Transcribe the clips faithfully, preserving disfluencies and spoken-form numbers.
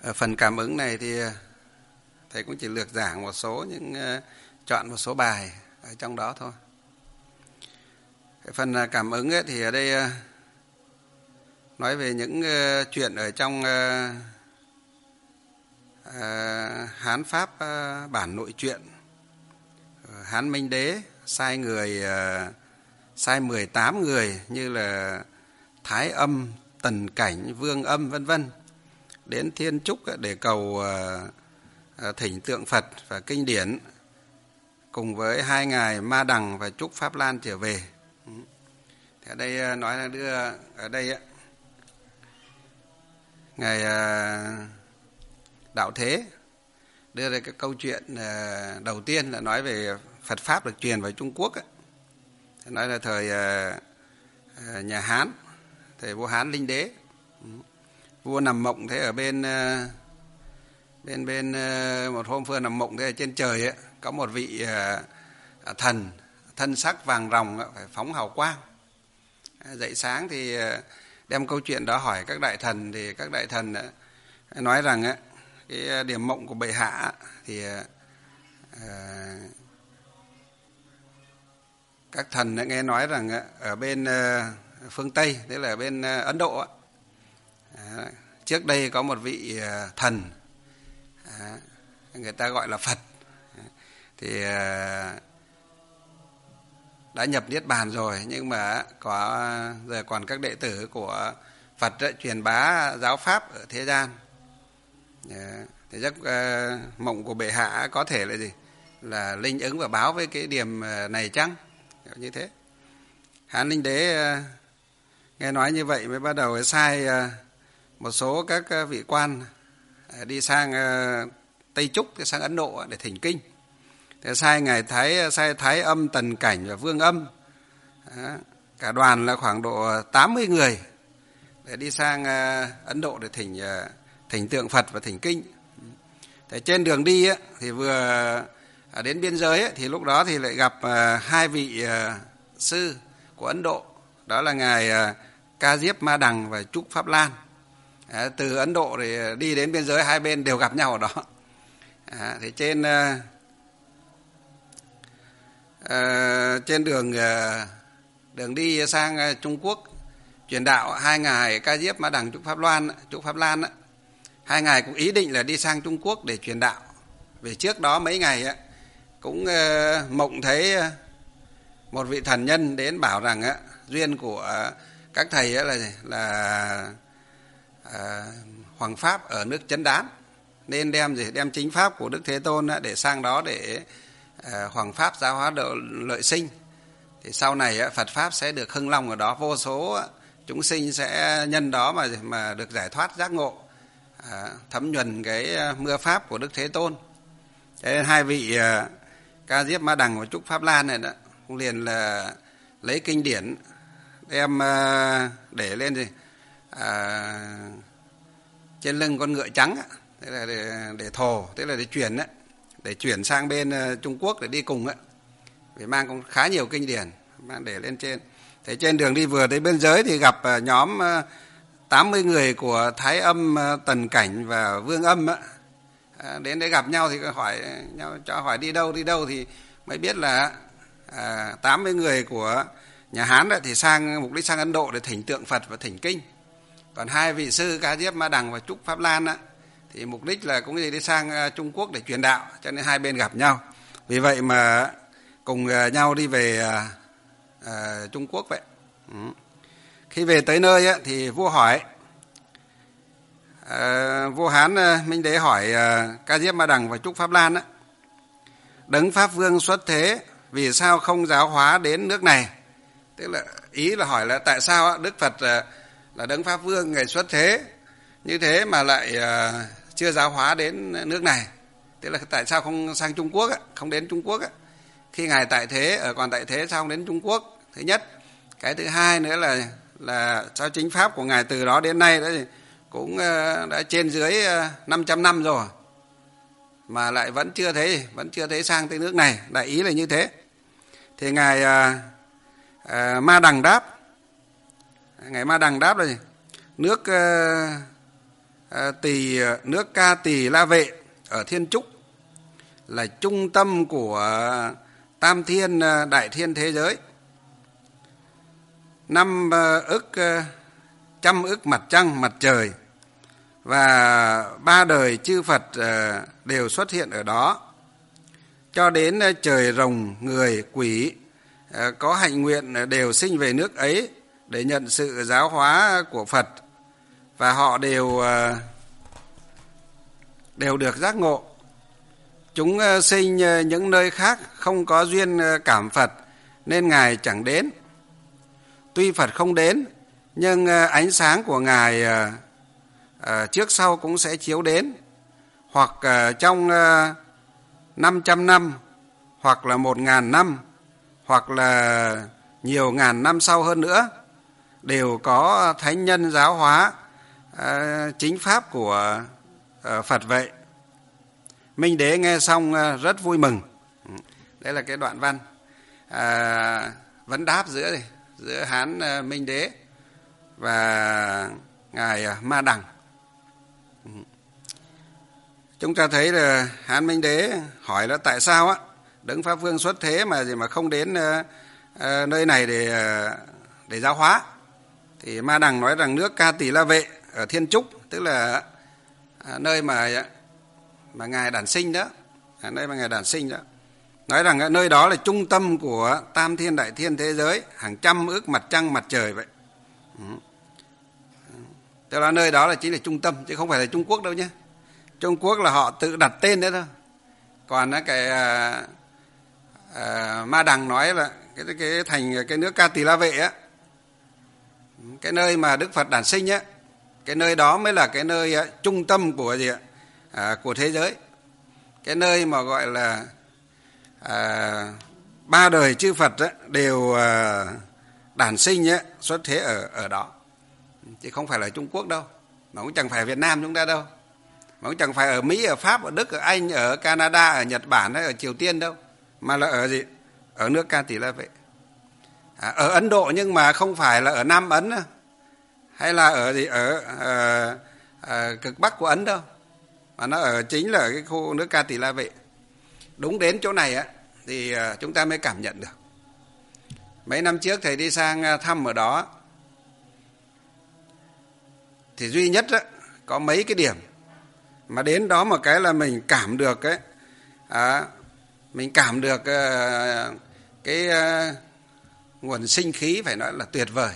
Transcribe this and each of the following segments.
Ở phần cảm ứng này thì thầy cũng chỉ lược giảng một số những chọn một số bài ở trong đó thôi. Cái phần cảm ứng ấy, thì ở đây nói về những chuyện ở trong Hán Pháp bản nội truyện. Hán Minh Đế sai người sai mười tám người như là Thái Âm, Tần Cảnh, Vương Âm vân vân đến Thiên Trúc để cầu thỉnh tượng Phật và kinh điển, cùng với hai ngài Ma Đằng và Trúc Pháp Lan trở về. Thì ở đây nói là đưa ở đây ngài Đạo Thế đưa ra cái câu chuyện đầu tiên là nói về Phật Pháp được truyền vào Trung Quốc. Nói là thời nhà Hán, thời vua Hán Linh Đế. Vua nằm mộng thế ở bên bên bên một hôm vua nằm mộng thế ở trên trời ấy, có một vị thần thân sắc vàng ròng phải phóng hào quang. Dậy sáng thì đem câu chuyện đó hỏi các đại thần, thì các đại thần nói rằng cái điểm mộng của bệ hạ thì các thần đã nghe nói rằng ở bên phương Tây, tức là ở bên Ấn Độ, trước đây có một vị thần người ta gọi là Phật, thì đã nhập Niết Bàn rồi, nhưng mà có giờ còn các đệ tử của Phật đã truyền bá giáo pháp ở thế gian. Thì giấc mộng của bệ hạ có thể là gì, là linh ứng và báo với cái điểm này chăng, như thế. Hán Linh Đế nghe nói như vậy mới bắt đầu sai một số các vị quan đi sang Tây Trúc, sang Ấn Độ để thỉnh kinh. Thế sai ngài Thái sai Thái Âm, Tần Cảnh và Vương Âm, cả đoàn là khoảng độ tám mươi người để đi sang Ấn Độ để thỉnh thỉnh tượng Phật và thỉnh kinh. Thế trên đường đi thì vừa đến biên giới thì lúc đó thì lại gặp hai vị sư của Ấn Độ, đó là ngài Ca Diếp Ma Đằng và Trúc Pháp Lan. Từ Ấn Độ thì đi đến biên giới hai bên đều gặp nhau ở đó. Thì trên uh, trên đường uh, đường đi sang Trung Quốc truyền đạo, hai ngài Ca Diếp Ma Đằng, Trúc Pháp Loan, Trúc Pháp Lan, hai ngài cũng ý định là đi sang Trung Quốc để truyền đạo. Vì trước đó mấy ngày cũng uh, mộng thấy một vị thần nhân đến bảo rằng uh, duyên của các thầy là là uh, hoàng pháp ở nước Chấn Đán, nên đem gì đem chính pháp của Đức Thế Tôn để sang đó để uh, hoàng pháp giáo hóa độ lợi sinh. Thì sau này uh, Phật pháp sẽ được hưng long ở đó, vô số uh, chúng sinh sẽ nhân đó mà mà được giải thoát giác ngộ, uh, thấm nhuần cái uh, mưa pháp của Đức Thế Tôn. Thế nên hai vị uh, Ca Diếp Ma Đằng và Trúc Pháp Lan này đó cũng liền là lấy kinh điển đem uh, để lên gì à, trên lưng con ngựa trắng, thế là để, để thồ, thế là để chuyển đấy, để chuyển sang bên uh, Trung Quốc để đi cùng ấy, vì mang cũng khá nhiều kinh điển mang để lên trên. Thế trên đường đi vừa tới biên giới thì gặp uh, nhóm uh, tám mươi người của Thái Âm, uh, Tần Cảnh và Vương Âm á, à, đến đấy gặp nhau thì hỏi nhau, cho hỏi đi đâu đi đâu thì mới biết là à, tám mươi người của nhà Hán đó thì sang mục đích sang Ấn Độ để thỉnh tượng Phật và thỉnh kinh. Còn hai vị sư Ca Diếp Ma Đằng và Trúc Pháp Lan á, thì mục đích là cũng đi sang Trung Quốc để truyền đạo, cho nên hai bên gặp nhau. Vì vậy mà cùng nhau đi về à, Trung Quốc vậy. Ừ. Khi về tới nơi á, thì vua hỏi, à, vua Hán Minh Đế hỏi à, Ca Diếp Ma Đằng và Trúc Pháp Lan á, Đấng Pháp Vương xuất thế vì sao không giáo hóa đến nước này? Tức là ý là hỏi là tại sao Đức Phật là Đấng Pháp Vương, ngày xuất thế như thế mà lại chưa giáo hóa đến nước này? Tức là tại sao không sang Trung Quốc, không đến Trung Quốc? Khi ngài tại thế, ở còn tại thế sao không đến Trung Quốc? Thứ nhất. Cái thứ hai nữa là là sao chính pháp của ngài từ đó đến nay đã cũng đã trên dưới năm trăm năm rồi mà lại vẫn chưa thấy vẫn chưa thấy sang tới nước này, đại ý là như thế. Thì ngài à, à, Ma Đằng đáp, ngài Ma Đằng đáp là gì? Nước à, Tỳ nước Ca Tỳ La Vệ ở Thiên Trúc là trung tâm của tam thiên đại thiên thế giới. Năm ức trăm ức mặt trăng mặt trời và ba đời chư Phật đều xuất hiện ở đó, cho đến trời rồng người quỷ có hạnh nguyện đều sinh về nước ấy để nhận sự giáo hóa của Phật, và họ đều đều được giác ngộ. Chúng sinh những nơi khác không có duyên cảm Phật nên Ngài chẳng đến. Tuy Phật không đến, nhưng ánh sáng của Ngài trước sau cũng sẽ chiếu đến, hoặc trong năm trăm năm, hoặc là một ngàn năm, hoặc là nhiều ngàn năm sau hơn nữa, đều có thánh nhân giáo hóa chính pháp của Phật vậy. Minh Đế nghe xong rất vui mừng. Đây là cái đoạn văn à, vấn đáp giữa này, giữa Hán Minh Đế và Ngài Ma Đằng. Chúng ta thấy là Hán Minh Đế hỏi là tại sao á Đấng Pháp Vương xuất thế mà gì mà không đến uh, uh, nơi này để uh, để giáo hóa. Thì Ma Đằng nói rằng nước Ca Tỳ La Vệ ở Thiên Trúc, tức là uh, nơi mà mà Ngài đản sinh đó, à, nơi mà Ngài đản sinh đó. Nói rằng uh, nơi đó là trung tâm của tam thiên đại thiên thế giới, hàng trăm ức mặt trăng mặt trời vậy. Ừ. Tức là nơi đó là chính là trung tâm, chứ không phải là Trung Quốc đâu nhé. Trung Quốc là họ tự đặt tên đấy thôi. Còn cái uh, uh, Ma Đằng nói là cái cái thành cái nước Ca Tỳ La Vệ á, cái nơi mà Đức Phật đản sinh á, cái nơi đó mới là cái nơi uh, trung tâm của gì ạ? Uh, của thế giới. Cái nơi mà gọi là uh, ba đời chư Phật á, đều uh, đản sinh á, xuất thế ở ở đó, chứ không phải là Trung Quốc đâu, mà cũng chẳng phải Việt Nam chúng ta đâu, mà cũng chẳng phải ở Mỹ, ở Pháp, ở Đức, ở Anh, ở Canada, ở Nhật Bản hay ở Triều Tiên đâu, mà là ở gì? Ở nước Ca Tỳ La Vệ. À, ở Ấn Độ nhưng mà không phải là ở Nam Ấn hay là ở gì ở à, à, cực Bắc của Ấn đâu, mà nó ở chính là ở cái khu nước Ca Tỳ La Vệ. Đúng đến chỗ này á thì chúng ta mới cảm nhận được. Mấy năm trước thầy đi sang thăm ở đó thì duy nhất á, có mấy cái điểm mà đến đó một cái là mình cảm được ấy, à, mình cảm được uh, cái uh, nguồn sinh khí phải nói là tuyệt vời,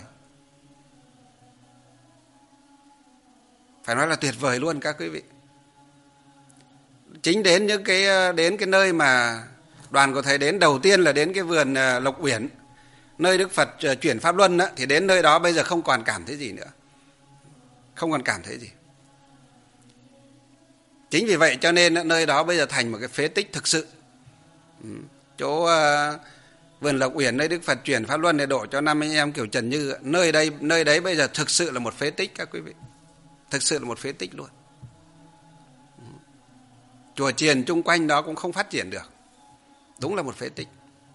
phải nói là tuyệt vời luôn các quý vị. Chính đến những cái đến cái nơi mà đoàn của thầy đến đầu tiên là đến cái vườn uh, Lộc Uyển, nơi Đức Phật uh, chuyển pháp luân á, thì đến nơi đó bây giờ không còn cảm thấy gì nữa, không còn cảm thấy gì. Chính vì vậy cho nên nơi đó bây giờ thành một cái phế tích thực sự. Ừ. Chỗ uh, vườn Lộc Uyển nơi Đức Phật chuyển pháp luân để độ cho năm anh em kiểu Trần Như, nơi đây nơi đấy bây giờ thực sự là một phế tích các quý vị, thực sự là một phế tích luôn. Ừ. Chùa chiền chung quanh đó cũng không phát triển được, đúng là một phế tích.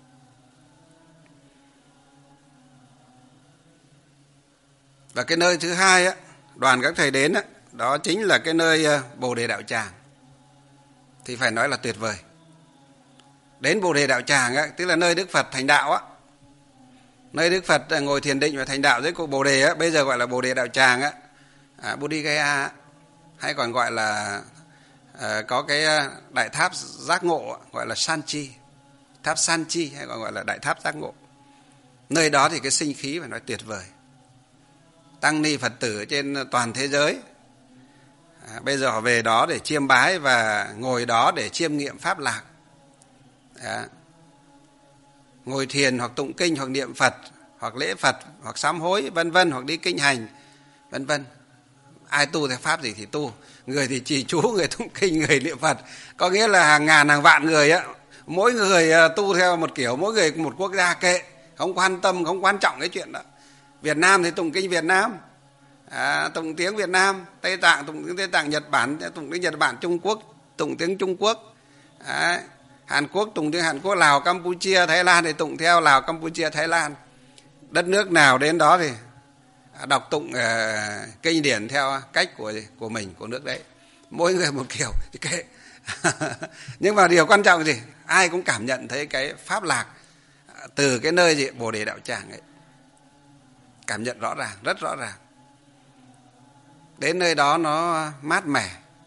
Và cái nơi thứ hai á, đoàn các thầy đến á, đó chính là cái nơi Bồ Đề Đạo Tràng. Thì phải nói là tuyệt vời. Đến Bồ Đề Đạo Tràng á, tức là nơi Đức Phật thành đạo á, nơi Đức Phật ngồi thiền định và thành đạo dưới cội Bồ Đề á, bây giờ gọi là Bồ Đề Đạo Tràng á, à, Bodhi Gaya, hay còn gọi là à, có cái đại tháp giác ngộ gọi là Sanchi, tháp Sanchi, hay còn gọi là đại tháp giác ngộ. Nơi đó thì cái sinh khí phải nói tuyệt vời. Tăng ni Phật tử trên toàn thế giới à, bây giờ họ về đó để chiêm bái và ngồi đó để chiêm nghiệm pháp lạc, à, ngồi thiền hoặc tụng kinh hoặc niệm Phật hoặc lễ Phật hoặc sám hối vân vân, hoặc đi kinh hành vân vân. Ai tu theo pháp gì thì tu, người thì trì chú, người tụng kinh, người niệm Phật, có nghĩa là hàng ngàn hàng vạn người á, mỗi người tu theo một kiểu, mỗi người một quốc gia kệ, không quan tâm, không quan trọng cái chuyện đó. Việt Nam thì tụng kinh Việt Nam, à, tụng tiếng Việt Nam, Tây Tạng tụng tiếng Tây Tạng, Nhật Bản tụng tiếng Nhật Bản, Trung Quốc tụng tiếng Trung Quốc, à, Hàn Quốc tụng tiếng Hàn Quốc, Lào, Campuchia, Thái Lan thì tụng theo Lào, Campuchia, Thái Lan. Đất nước nào đến đó thì đọc tụng uh, kinh điển theo cách của của mình, của nước đấy. Mỗi người một kiểu thì kệ. Nhưng mà điều quan trọng gì? Ai cũng cảm nhận thấy cái pháp lạc từ cái nơi gì Bồ Đề Đạo Tràng ấy. Cảm nhận rõ ràng, rất rõ ràng. Đến nơi đó nó mát mẻ.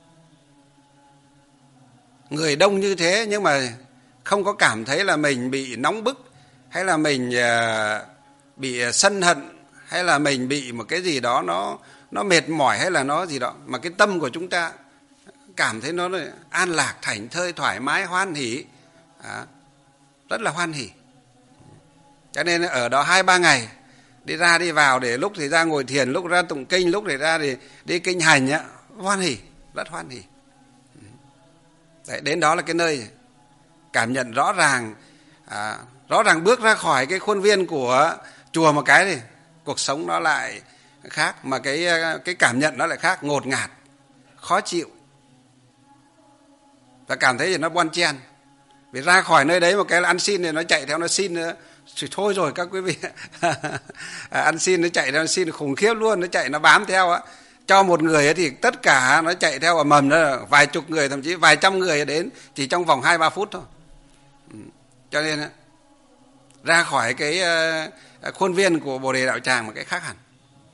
Người đông như thế nhưng mà không có cảm thấy là mình bị nóng bức, hay là mình uh, bị sân hận, hay là mình bị một cái gì đó nó nó mệt mỏi, hay là nó gì đó, mà cái tâm của chúng ta cảm thấy nó an lạc, thảnh thơi, thoải mái, hoan hỉ, à, rất là hoan hỉ. Cho nên ở đó hai ba ngày, đi ra đi vào, để lúc thì ra ngồi thiền, lúc ra tụng kinh, lúc thì ra thì đi kinh hành, hoan hỉ, rất hoan hỉ. Đấy, đến đó là cái nơi cảm nhận rõ ràng, à, rõ ràng bước ra khỏi cái khuôn viên của chùa một cái thì cuộc sống nó lại khác, mà cái cái cảm nhận nó lại khác, ngột ngạt, khó chịu, và cảm thấy thì nó bon chen. Vì ra khỏi nơi đấy một cái là ăn xin thì nó chạy theo nó xin nữa. Thì thôi rồi các quý vị. Ăn xin nó chạy theo nó xin khủng khiếp luôn, nó chạy nó bám theo á. Cho một người ấy thì tất cả nó chạy theo ở mầm đó, vài chục người, thậm chí vài trăm người đến chỉ trong vòng hai ba phút thôi. Cho nên ra khỏi cái khuôn viên của Bồ Đề Đạo Tràng một cái khác hẳn.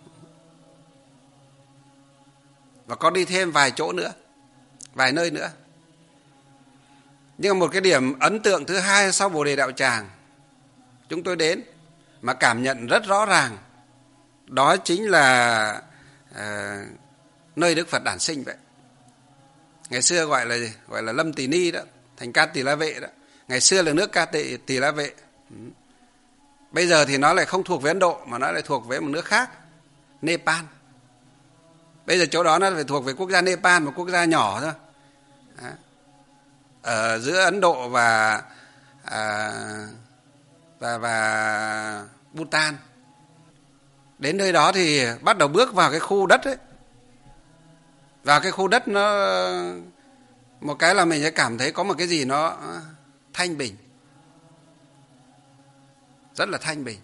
Và có đi thêm vài chỗ nữa, vài nơi nữa. Nhưng mà một cái điểm ấn tượng thứ hai sau Bồ Đề Đạo Tràng chúng tôi đến mà cảm nhận rất rõ ràng, đó chính là à, nơi Đức Phật đản sinh vậy. Ngày xưa gọi là gọi là Lâm Tỳ Ni đó, thành Ca Tỳ La Vệ đó. Ngày xưa là nước Ca Tỳ Tỳ La Vệ. Bây giờ thì nó lại không thuộc về Ấn Độ, mà nó lại thuộc về một nước khác, Nepal. Bây giờ chỗ đó nó phải thuộc về quốc gia Nepal, một quốc gia nhỏ thôi. Đó. Ở giữa Ấn Độ và à, và và Bhutan. Đến nơi đó thì bắt đầu bước vào cái khu đất ấy. Vào cái khu đất nó một cái là mình sẽ cảm thấy có một cái gì nó thanh bình, rất là thanh bình,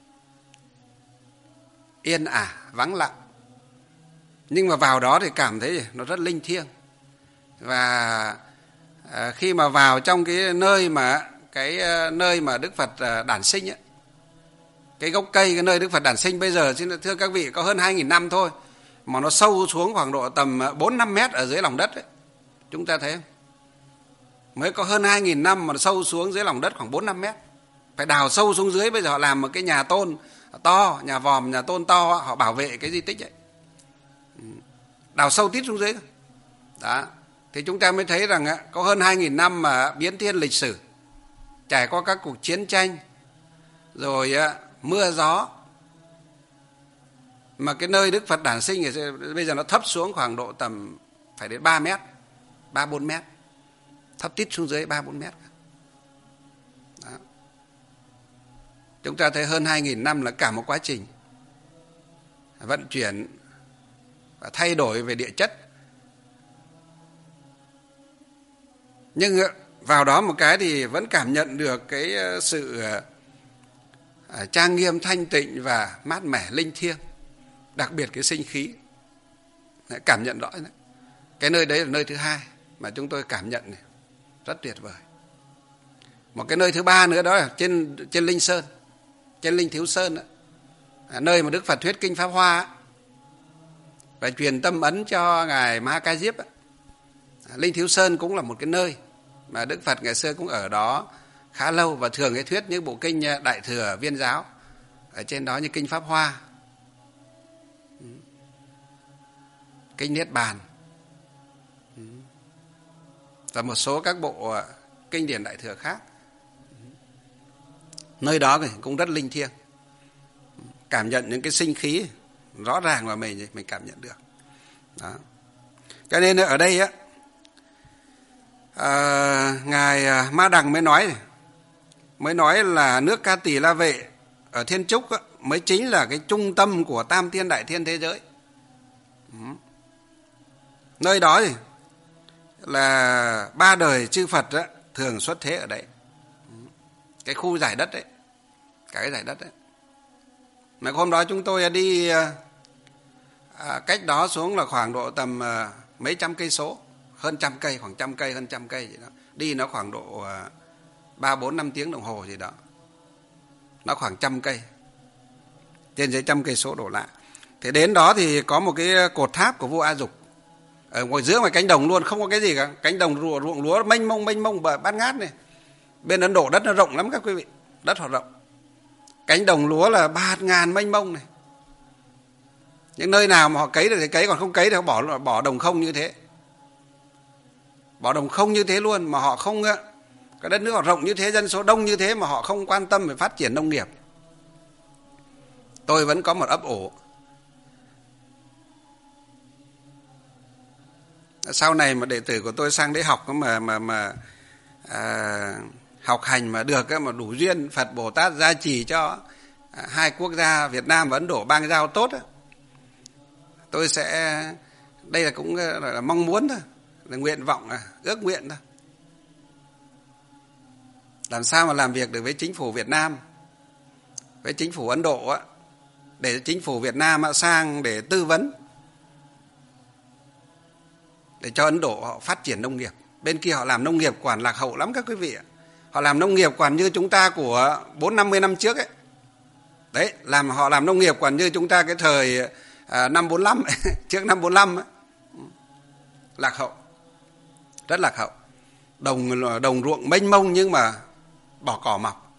yên ả, vắng lặng. Nhưng mà vào đó thì cảm thấy nó rất linh thiêng. Và à, khi mà vào trong cái nơi mà cái nơi mà Đức Phật đản sinh ấy, cái gốc cây, cái nơi Đức Phật đản sinh bây giờ, xin thưa các vị, có hơn hai nghìn năm thôi, mà nó sâu xuống khoảng độ tầm bốn năm mét ở dưới lòng đất ấy. Chúng ta thấy không? Mới có hơn hai nghìn năm mà nó sâu xuống dưới lòng đất khoảng bốn năm mét. Phải đào sâu xuống dưới. Bây giờ họ làm một cái nhà tôn to, nhà vòm, nhà tôn to, họ bảo vệ cái di tích ấy. Đào sâu tít xuống dưới. Đó. Thì chúng ta mới thấy rằng có hơn hai nghìn năm mà biến thiên lịch sử, trải qua các cuộc chiến tranh, rồi mưa gió, mà cái nơi Đức Phật đản sinh bây giờ nó thấp xuống khoảng độ tầm phải đến ba mét, ba bốn mét, thấp tít xuống dưới ba bốn mét. Đó. Chúng ta thấy hơn hai nghìn năm là cả một quá trình vận chuyển và thay đổi về địa chất. Nhưng vào đó một cái thì vẫn cảm nhận được cái sự trang nghiêm, thanh tịnh và mát mẻ, linh thiêng. Đặc biệt cái sinh khí, cảm nhận rõ. Cái nơi đấy là nơi thứ hai mà chúng tôi cảm nhận này, rất tuyệt vời. Một cái nơi thứ ba nữa đó là trên trên Linh Sơn, trên Linh Thiếu Sơn đó, nơi mà Đức Phật thuyết kinh Pháp Hoa và truyền tâm ấn cho ngài Ma Ca Diếp. Linh Thiếu Sơn cũng là một cái nơi mà Đức Phật ngày xưa cũng ở đó khá lâu, và thường cái thuyết những bộ kinh Đại Thừa Viên Giáo ở trên đó, như kinh Pháp Hoa, kinh Niết Bàn và một số các bộ kinh điển Đại Thừa khác. Nơi đó cũng rất linh thiêng, cảm nhận những cái sinh khí rõ ràng mà mình mình cảm nhận được. Đó. Cho nên ở đây á, à, ngài Ma Đằng mới nói mới nói là nước Ca Tỳ La Vệ ở Thiên Trúc á, mới chính là cái trung tâm của tam thiên đại thiên thế giới. Ừ. Nơi đó thì là ba đời chư Phật á, thường xuất thế ở đấy. Ừ. Cái khu giải đất đấy, cả cái giải đất đấy. Mà hôm đó chúng tôi đi à, cách đó xuống là khoảng độ tầm à, mấy trăm cây số, hơn trăm cây, khoảng trăm cây, hơn trăm cây gì đó. Đi nó khoảng độ à, ba bốn năm tiếng đồng hồ gì đó. Nó khoảng trăm cây, trên dưới trăm cây số đổ lại. Thế đến đó thì có một cái cột tháp của vua A Dục ở ngoài giữa ngoài cánh đồng luôn, không có cái gì cả, cánh đồng ruộng, ruộng lúa mênh mông mênh mông bát ngát này. Bên Ấn Độ đất nó rộng lắm các quý vị, đất họ rộng, cánh đồng lúa là bạt ngàn mênh mông này. Những nơi nào mà họ cấy được thì cấy, còn không cấy thì họ bỏ bỏ đồng không như thế, bỏ đồng không như thế luôn. Mà họ không, cái đất nước họ rộng như thế, dân số đông như thế mà họ không quan tâm về phát triển nông nghiệp. Tôi vẫn có một ấp ủ. Sau này mà đệ tử của tôi sang đấy học mà mà mà à, học hành mà được mà đủ duyên, Phật Bồ Tát gia trì cho à, hai quốc gia Việt Nam và Ấn Độ bang giao tốt, tôi sẽ, đây là cũng là, là mong muốn thôi, là nguyện vọng, à, ước nguyện thôi. Làm sao mà làm việc được với chính phủ Việt Nam, với chính phủ Ấn Độ á, để chính phủ Việt Nam sang để tư vấn, để cho Ấn Độ họ phát triển nông nghiệp. Bên kia họ làm nông nghiệp quản lạc hậu lắm các quý vị ạ. Họ làm nông nghiệp quản như chúng ta của bốn năm mươi năm trước ấy. Đấy, làm họ làm nông nghiệp quản như chúng ta cái thời à, năm bốn lăm trước năm bốn lăm ấy. Lạc hậu, rất lạc hậu. Đồng đồng ruộng mênh mông nhưng mà bỏ cỏ mọc.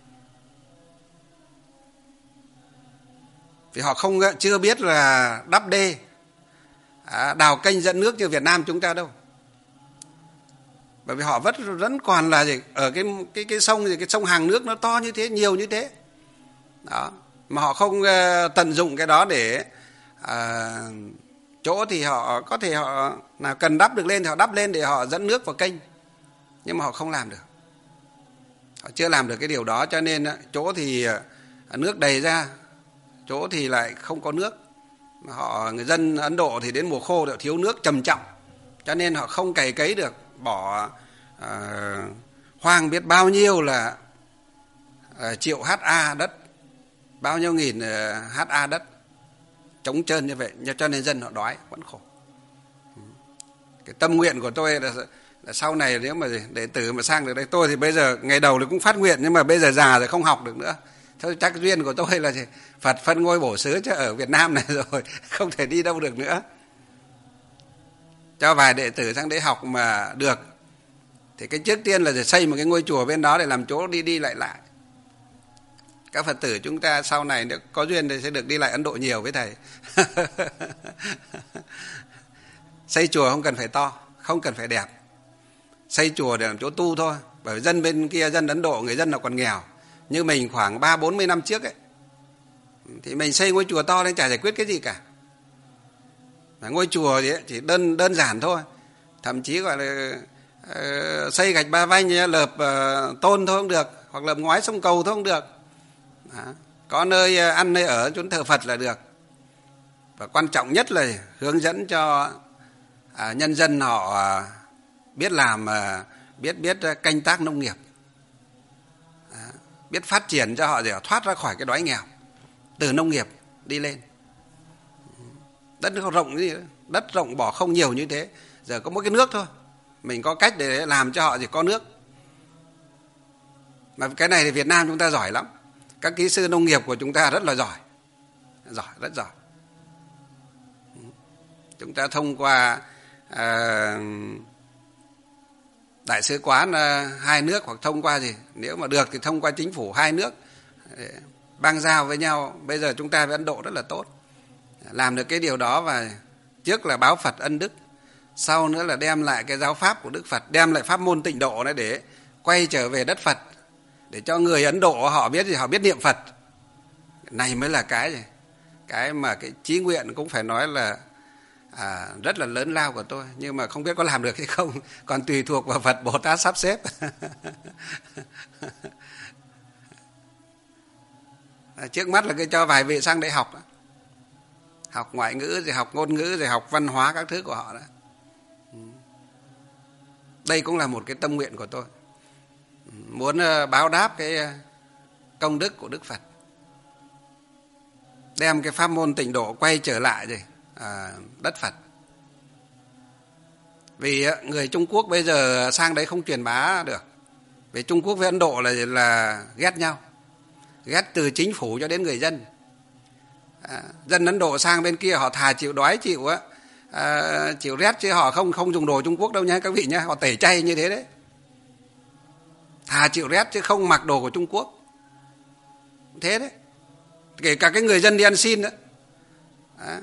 Vì họ không, chưa biết là đắp đê, à, đào kênh dẫn nước như Việt Nam chúng ta đâu. Bởi vì họ vẫn vẫn còn là gì, ở cái cái cái sông gì, cái sông hàng nước nó to như thế, nhiều như thế. Đó, mà họ không uh, tận dụng cái đó để uh, chỗ thì họ có thể họ nào cần đắp được lên thì họ đắp lên để họ dẫn nước vào kênh. Nhưng mà họ không làm được. Họ chưa làm được cái điều đó, cho nên uh, chỗ thì uh, nước đầy ra, chỗ thì lại không có nước. Họ, người dân Ấn Độ thì đến mùa khô thì họ thiếu nước trầm trọng, cho nên họ không cày cấy được, bỏ uh, hoang biết bao nhiêu là uh, triệu ha đất, bao nhiêu nghìn uh, ha đất trống trơn như vậy, cho nên dân họ đói vẫn khổ. Cái tâm nguyện của tôi là, là sau này nếu mà đệ tử mà sang được đây, tôi thì bây giờ ngày đầu thì cũng phát nguyện, nhưng mà bây giờ già rồi không học được nữa. Thôi chắc duyên của tôi là gì? Phật phân ngôi bổ xứ chứ ở Việt Nam này rồi không thể đi đâu được nữa. Cho vài đệ tử sang đấy học mà được thì cái trước tiên là xây một cái ngôi chùa bên đó để làm chỗ đi đi lại lại. Các Phật tử chúng ta sau này nếu có duyên thì sẽ được đi lại Ấn Độ nhiều với thầy. Xây chùa không cần phải to, không cần phải đẹp. Xây chùa để làm chỗ tu thôi. Bởi vì dân bên kia, dân Ấn Độ, người dân là còn nghèo. Như mình khoảng ba bốn mươi năm trước ấy, thì mình xây ngôi chùa to lên chả giải quyết cái gì cả. Ngôi chùa thì chỉ đơn đơn giản thôi, thậm chí gọi là uh, xây gạch ba vanh, lợp uh, tôn thôi không được, hoặc lợp ngói sông cầu thôi không được. Đó. Có nơi uh, ăn nơi ở chốn thờ Phật là được. Và quan trọng nhất là hướng dẫn cho uh, nhân dân họ uh, biết làm, uh, biết biết uh, canh tác nông nghiệp, uh, biết phát triển cho họ để họ thoát ra khỏi cái đói nghèo từ nông nghiệp đi lên. Đất nó rộng gì, đất rộng bỏ không nhiều như thế, giờ có mỗi cái nước thôi, mình có cách để làm cho họ chỉ có nước. Mà cái này thì Việt Nam chúng ta giỏi lắm, các kỹ sư nông nghiệp của chúng ta rất là giỏi, giỏi rất giỏi. Chúng ta thông qua à, đại sứ quán à, hai nước, hoặc thông qua gì, nếu mà được thì thông qua chính phủ hai nước bang giao với nhau. Bây giờ chúng ta với Ấn Độ rất là tốt, làm được cái điều đó. Và trước là báo Phật ân đức, sau nữa là đem lại cái giáo pháp của Đức Phật, đem lại pháp môn tịnh độ này để quay trở về đất Phật, để cho người Ấn Độ họ biết gì, họ biết niệm Phật. Này mới là cái gì, cái mà cái chí nguyện cũng phải nói là à, rất là lớn lao của tôi, nhưng mà không biết có làm được hay không, còn tùy thuộc vào Phật Bồ Tát sắp xếp. Trước mắt là cái cho vài vị sang đây học đó. Học ngoại ngữ, rồi học ngôn ngữ, rồi học văn hóa các thứ của họ đó. Đây cũng là một cái tâm nguyện của tôi, muốn báo đáp cái công đức của Đức Phật. đem cái pháp môn tịnh độ quay trở lại rồi à, đất Phật. Vì người Trung Quốc bây giờ sang đấy không truyền bá được. Vì Trung Quốc với Ấn Độ là là ghét nhau, ghét từ chính phủ cho đến người dân. À, dân Ấn Độ sang bên kia họ thà chịu đói chịu á à, chịu rét chứ họ không không dùng đồ Trung Quốc đâu nha các vị nhé, họ tẩy chay như thế đấy. Thà chịu rét chứ không mặc đồ của Trung Quốc. Thế đấy. Kể cả cái người dân đi ăn xin đó. À.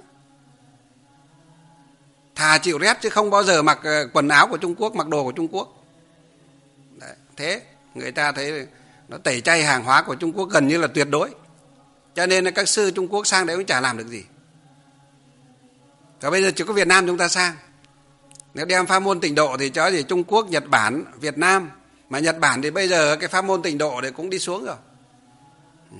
Thà chịu rét chứ không bao giờ mặc quần áo của Trung Quốc, mặc đồ của Trung Quốc. Đấy. Thế người ta thấy nó tẩy chay hàng hóa của Trung Quốc gần như là tuyệt đối. Cho nên là các sư Trung Quốc sang đấy cũng chả làm được gì. Và bây giờ chỉ có Việt Nam chúng ta sang. Nếu đem pháp môn tịnh độ thì cho gì Trung Quốc, Nhật Bản, Việt Nam. Mà Nhật Bản thì bây giờ cái pháp môn tịnh độ thì cũng đi xuống rồi. Ừ.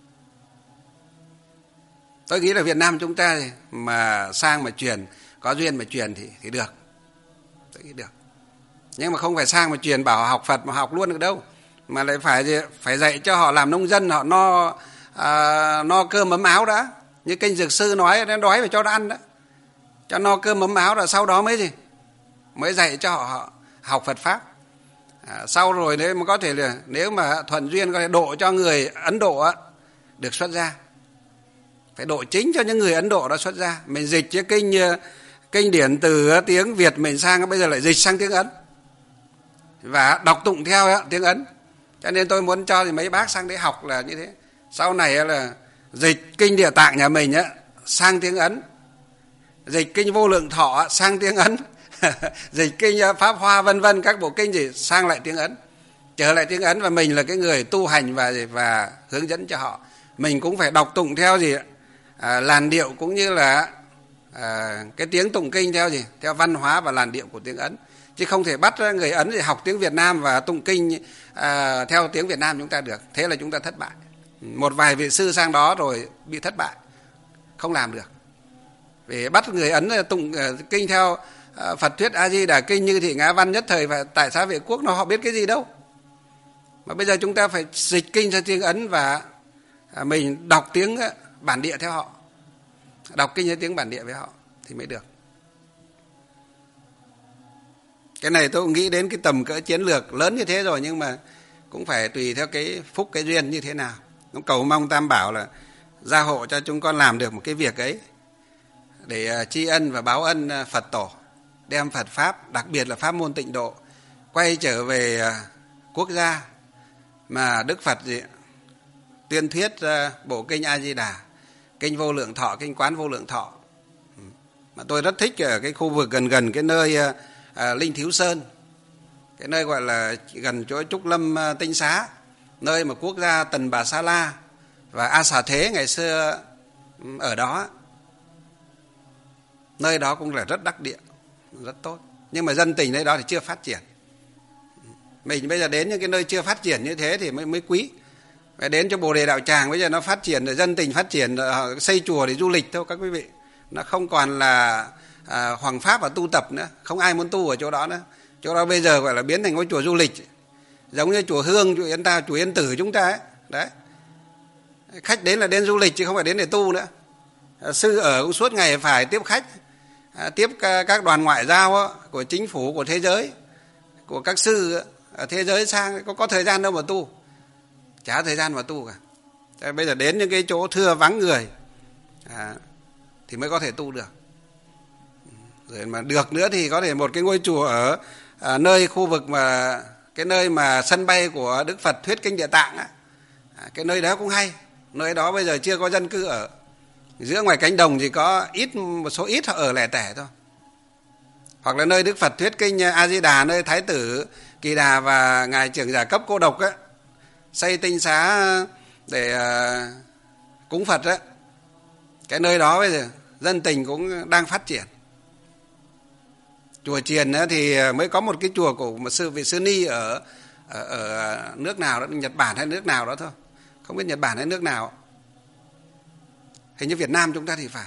Tôi nghĩ là Việt Nam chúng ta mà sang mà truyền, có duyên mà truyền thì, thì được. Tôi nghĩ được. Nhưng mà không phải sang mà truyền bảo học Phật mà học luôn được đâu. Mà lại phải phải dạy cho họ làm nông dân, họ no à, no cơm ấm áo đã. Như kênh Dược Sư nói, nó đói phải cho nó ăn đó. Cho no cơm ấm áo rồi sau đó mới gì? Mới dạy cho họ học Phật Pháp. À, sau rồi nếu mà có thể là nếu mà thuận duyên có thể độ cho người Ấn Độ á, được xuất gia. Phải độ chính cho những người Ấn Độ đó xuất gia. Mình dịch cái kinh kinh điển từ tiếng Việt mình sang, bây giờ lại dịch sang tiếng Ấn và đọc tụng theo đó, tiếng Ấn. Cho nên tôi muốn cho thì mấy bác sang đấy học là như thế. Sau này là dịch kinh Địa Tạng nhà mình á sang tiếng Ấn, dịch kinh Vô Lượng Thọ sang tiếng Ấn, dịch kinh Pháp Hoa vân vân các bộ kinh gì sang lại tiếng Ấn, trở lại tiếng Ấn, và mình là cái người tu hành và và hướng dẫn cho họ. Mình cũng phải đọc tụng theo gì à, làn điệu cũng như là à, cái tiếng tụng kinh theo gì theo văn hóa và làn điệu của tiếng Ấn, chứ không thể bắt người Ấn thì học tiếng Việt Nam và tụng kinh à, theo tiếng Việt Nam chúng ta được. Thế là chúng ta thất bại. Một vài vị sư sang đó rồi bị thất bại, không làm được. Vì bắt người Ấn tụng uh, kinh theo uh, Phật thuyết A Di Đà kinh như Thị Ngã Văn Nhất Thời và Tại Xá Vệ Quốc, nó họ biết cái gì đâu. Mà bây giờ chúng ta phải dịch kinh sang tiếng Ấn và uh, mình đọc tiếng uh, bản địa theo họ, đọc kinh theo tiếng bản địa với họ thì mới được. Cái này tôi cũng nghĩ đến cái tầm cỡ chiến lược lớn như thế rồi, nhưng mà cũng phải tùy theo cái phúc cái duyên như thế nào. Cũng cầu mong Tam Bảo là gia hộ cho chúng con làm được một cái việc ấy để tri ân và báo ân Phật Tổ, đem Phật Pháp, đặc biệt là pháp môn tịnh độ quay trở về quốc gia mà Đức Phật gì, tuyên thuyết bộ kinh A Di Đà, kinh Vô Lượng Thọ, kinh Quán Vô Lượng Thọ. Mà tôi rất thích ở cái khu vực gần gần cái nơi à, Linh Thiếu Sơn, cái nơi gọi là gần chỗ Trúc Lâm Tinh Xá, nơi mà quốc gia Tần Bà Sa La và A Xà Thế ngày xưa ở đó. Nơi đó cũng là rất đắc địa, rất tốt. Nhưng mà dân tình nơi đó thì chưa phát triển. Mình bây giờ đến những cái nơi chưa phát triển như thế thì mới mới quý. Phải đến cho Bồ Đề Đạo Tràng bây giờ nó phát triển rồi, dân tình phát triển rồi, xây chùa để du lịch thôi các quý vị. Nó không còn là à, hoằng pháp và tu tập nữa, không ai muốn tu ở chỗ đó nữa. Chỗ đó bây giờ gọi là biến thành ngôi chùa du lịch, giống như chùa Hương, chùa Yên Ta, chùa Yên Tử chúng ta ấy. Đấy. Khách đến là đến du lịch chứ không phải đến để tu nữa. Sư ở cũng suốt ngày phải tiếp khách, à, tiếp các đoàn ngoại giao á, của chính phủ, của thế giới, của các sư ở thế giới sang, có có thời gian đâu mà tu, chả thời gian mà tu cả. Thế bây giờ đến những cái chỗ thưa vắng người à, thì mới có thể tu được. Rồi mà được nữa thì có thể một cái ngôi chùa ở à, nơi khu vực mà cái nơi mà sân bay của Đức Phật thuyết kinh Địa Tạng á, à, cái nơi đó cũng hay. Nơi đó bây giờ chưa có dân cư ở, giữa ngoài cánh đồng thì có ít, một số ít họ ở lẻ tẻ thôi. Hoặc là nơi Đức Phật thuyết kinh A Di Đà, nơi Thái tử Kỳ Đà và ngài trưởng giả cấp Cô Độc á, xây tinh xá để uh, cúng Phật á, cái nơi đó bây giờ dân tình cũng đang phát triển. Chùa Chiền á, thì mới có một cái chùa của một sư vị sư ni ở, ở ở nước nào đó, Nhật Bản hay nước nào đó thôi, không biết Nhật Bản hay nước nào, hình như Việt Nam chúng ta thì phải.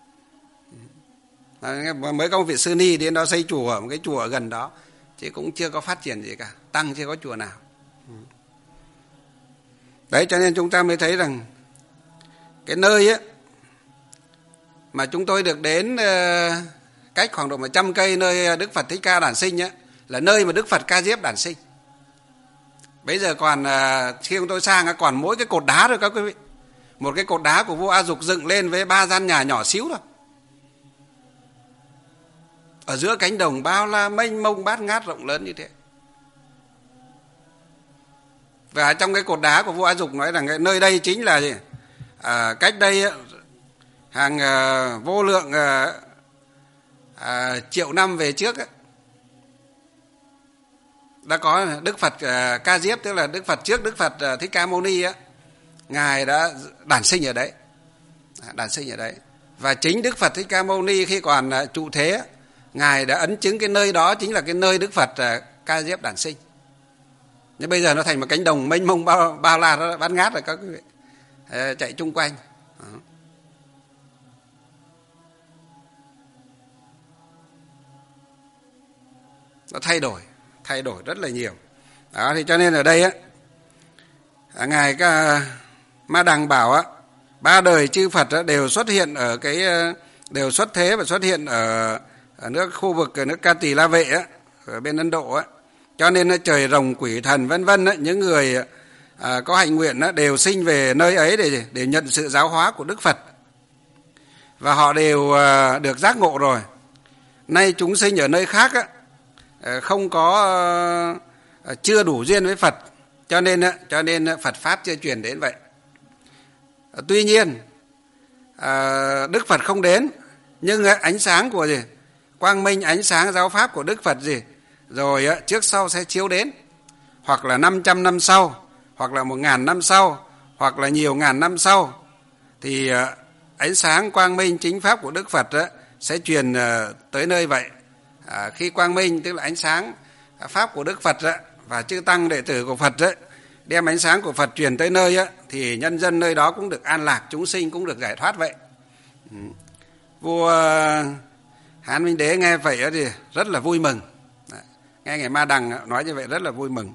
À, mới có một vị sư ni đến đó xây chùa ở một cái chùa ở gần đó, chứ cũng chưa có phát triển gì cả, tăng chưa có chùa nào. Đấy, cho nên chúng ta mới thấy rằng cái nơi ấy mà chúng tôi được đến cách khoảng độ một trăm cây nơi Đức Phật Thích Ca đản sinh á, là nơi mà Đức Phật Ca Diếp đản sinh. Bây giờ còn khi chúng tôi sang còn mỗi cái cột đá thôi các quý vị, một cái cột đá của vua A Dục dựng lên với ba gian nhà nhỏ xíu thôi, ở giữa cánh đồng bao la mênh mông bát ngát rộng lớn như thế. Và trong cái cột đá của vua A Dục nói rằng nơi đây chính là gì? À, cách đây hàng à, vô lượng à, à, triệu năm về trước ấy, đã có Đức Phật à, Ca Diếp, tức là Đức Phật trước Đức Phật à, Thích Ca Mâu Ni á, ngài đã đản sinh ở đấy, đản sinh ở đấy. Và chính Đức Phật Thích Ca Mâu Ni khi còn à, trụ thế, ngài đã ấn chứng cái nơi đó chính là cái nơi Đức Phật à, Ca Diếp đản sinh. Nhưng bây giờ nó thành một cánh đồng mênh mông bao, bao la, nó bát ngát rồi các quý vị, à, chạy chung quanh. Đó. Nó thay đổi, thay đổi rất là nhiều. Đó, thì cho nên ở đây á, ngài ca Ma Đằng bảo á, ba đời chư Phật á, đều xuất hiện ở cái đều xuất thế và xuất hiện ở, ở nước khu vực ở nước Ca Tỳ La Vệ á, ở bên Ấn Độ á. Cho nên trời rồng quỷ thần vân vân á, những người à, có hạnh nguyện á, đều sinh về nơi ấy để để nhận sự giáo hóa của Đức Phật, và họ đều à, được giác ngộ rồi. Nay chúng sinh ở nơi khác á, không có à, chưa đủ duyên với Phật, cho nên á, cho nên Phật pháp chưa truyền đến vậy. À, tuy nhiên à, Đức Phật không đến, nhưng ánh sáng của gì quang minh, ánh sáng giáo pháp của Đức Phật gì rồi á, trước sau sẽ chiếu đến, hoặc là năm trăm năm sau, hoặc là một ngàn năm sau, hoặc là nhiều ngàn năm sau, thì à, ánh sáng quang minh chính pháp của Đức Phật á, sẽ truyền à, tới nơi vậy. À, khi quang minh tức là ánh sáng pháp của Đức Phật á, và chư tăng đệ tử của Phật á, đem ánh sáng của Phật truyền tới nơi á, thì nhân dân nơi đó cũng được an lạc, chúng sinh cũng được giải thoát vậy. Ừ. Vua Hán Minh Đế nghe vậy á, thì rất là vui mừng. Đấy. Nghe ngài Ma Đằng nói như vậy rất là vui mừng.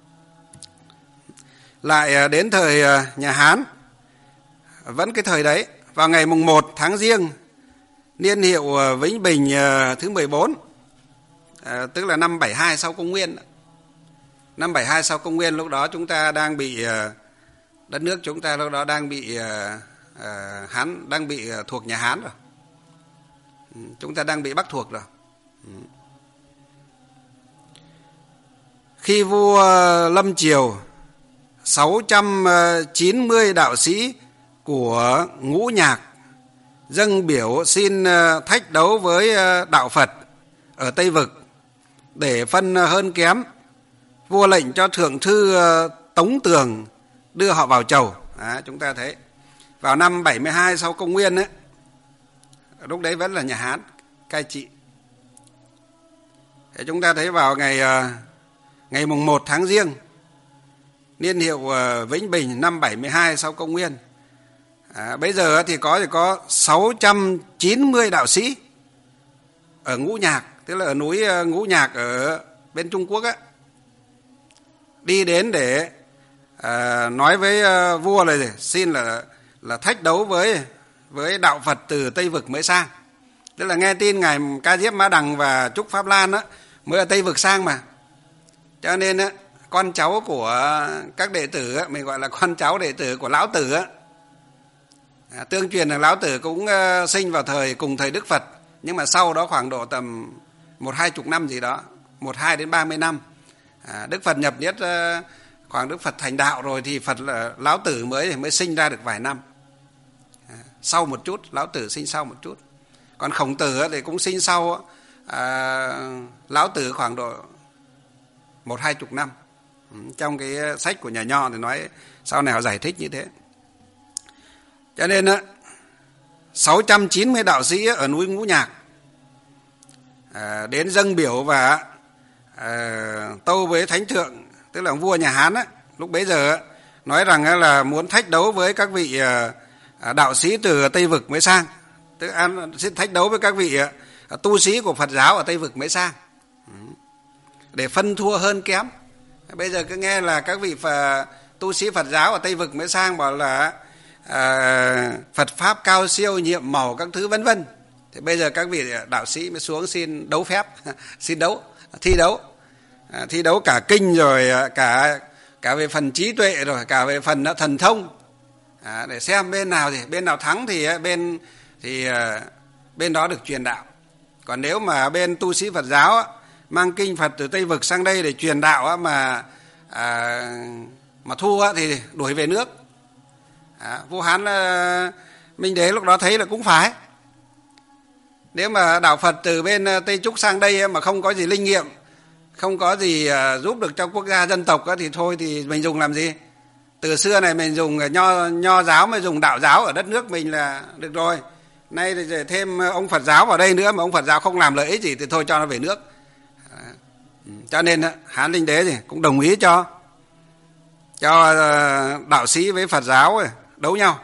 Lại đến thời nhà Hán, vẫn cái thời đấy, vào ngày mùng một tháng Giêng, niên hiệu Vĩnh Bình thứ mười bốn, à, tức là năm bảy hai sau công nguyên. Năm bảy hai sau công nguyên, lúc đó chúng ta đang bị, đất nước chúng ta lúc đó đang bị uh, Hán, đang bị thuộc nhà Hán rồi. Chúng ta đang bị Bắc thuộc rồi. Khi vua lâm triều, sáu trăm chín mươi đạo sĩ của Ngũ Nhạc dâng biểu xin thách đấu với đạo Phật ở Tây Vực để phân hơn kém. Vua lệnh cho thượng thư Tống Tường đưa họ vào chầu. À, chúng ta thấy vào năm bảy mươi hai sau công nguyên ấy, lúc đấy vẫn là nhà Hán cai trị. Thế chúng ta thấy vào ngày ngày mùng một tháng Giêng, niên hiệu Vĩnh Bình năm bảy mươi hai sau công nguyên, à, bây giờ thì có thì có sáu trăm chín mươi đạo sĩ ở Ngũ Nhạc, tức là ở núi Ngũ Nhạc ở bên Trung Quốc á, đi đến để à, nói với à, vua là gì? Xin là là thách đấu với với đạo Phật từ Tây Vực mới sang. Tức là nghe tin ngài Ca Diếp Ma Đằng và Trúc Pháp Lan á, mới ở Tây Vực sang mà. Cho nên á, con cháu của các đệ tử á, mình gọi là con cháu đệ tử của Lão Tử á, à, tương truyền là Lão Tử cũng uh, sinh vào thời cùng thời Đức Phật, nhưng mà sau đó khoảng độ tầm một hai chục năm gì đó, một hai đến ba mươi năm, à, Đức Phật nhập niết, uh, khoảng Đức Phật thành đạo rồi thì Phật là Lão Tử mới mới sinh ra được vài năm, à, sau một chút, Lão Tử sinh sau một chút. Còn Khổng Tử á, thì cũng sinh sau à, Lão Tử khoảng độ một hai chục năm. Trong cái sách của nhà Nho thì nói sau này họ giải thích như thế. Cho nên á, sáu trăm chín mươi đạo sĩ ở núi Ngũ Nhạc à, đến dâng biểu và à, tâu với Thánh Thượng, tức là vua nhà Hán á, lúc bấy giờ á, nói rằng là muốn thách đấu với các vị à, đạo sĩ từ Tây Vực mới sang, tức là xin thách đấu với các vị à, tu sĩ của Phật giáo ở Tây Vực mới sang, để phân thua hơn kém. Bây giờ cứ nghe là các vị phà, tu sĩ Phật giáo ở Tây Vực mới sang bảo là à, Phật pháp cao siêu, nhiệm màu các thứ vân vân. Thì bây giờ các vị đạo sĩ mới xuống xin đấu phép, xin đấu, thi đấu, à, thi đấu cả kinh rồi cả cả về phần trí tuệ rồi cả về phần thần thông, à, để xem bên nào thì bên nào thắng thì bên thì bên đó được truyền đạo. Còn nếu mà bên tu sĩ Phật giáo mang kinh Phật từ Tây Vực sang đây để truyền đạo mà à, mà thua thì đuổi về nước. À, vua Hán Minh Đế lúc đó thấy là cũng phải. Nếu mà đạo Phật từ bên Tây Trúc sang đây mà không có gì linh nghiệm, không có gì giúp được cho quốc gia dân tộc thì thôi thì mình dùng làm gì? Từ xưa này mình dùng nho nho giáo mới dùng đạo giáo ở đất nước mình là được rồi. Nay thì thêm ông Phật giáo vào đây nữa mà ông Phật giáo không làm lợi ích gì thì thôi cho nó về nước. Cho nên Hán Linh Đế thì cũng đồng ý cho cho đạo sĩ với Phật giáo đấu nhau.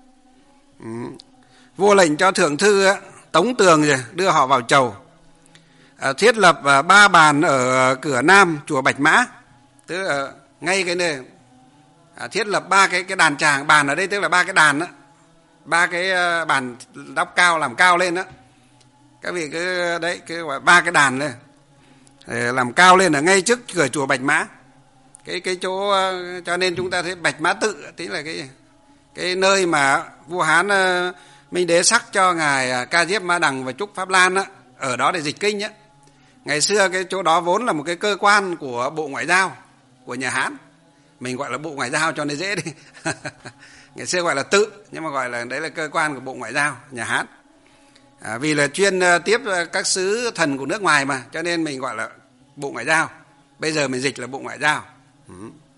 Vua lệnh cho thượng thư Tống Tường đưa họ vào chầu, thiết lập ba bàn ở cửa nam chùa Bạch Mã, tức là ngay cái nơi thiết lập ba cái cái đàn tràng. Bàn ở đây tức là ba cái đàn đó, ba cái bàn đắp cao làm cao lên đó. Các vị cứ đấy cứ gọi ba cái đàn lên làm cao lên ở ngay trước cửa chùa Bạch Mã. Cái cái chỗ cho nên chúng ta thấy Bạch Mã Tự tức là cái cái nơi mà vua Hán Minh Đế sắc cho ngài Ca Diếp Ma Đằng và Trúc Pháp Lan á, ở đó để dịch kinh nhé. Ngày xưa cái chỗ đó vốn là một cái cơ quan của Bộ Ngoại giao của nhà Hán. Mình gọi là Bộ Ngoại giao cho nó dễ đi. Ngày xưa gọi là Tự, nhưng mà gọi là đấy là cơ quan của Bộ Ngoại giao nhà Hán. À, vì là chuyên tiếp các sứ thần của nước ngoài mà, cho nên mình gọi là Bộ Ngoại giao. Bây giờ mình dịch là Bộ Ngoại giao. Ừ.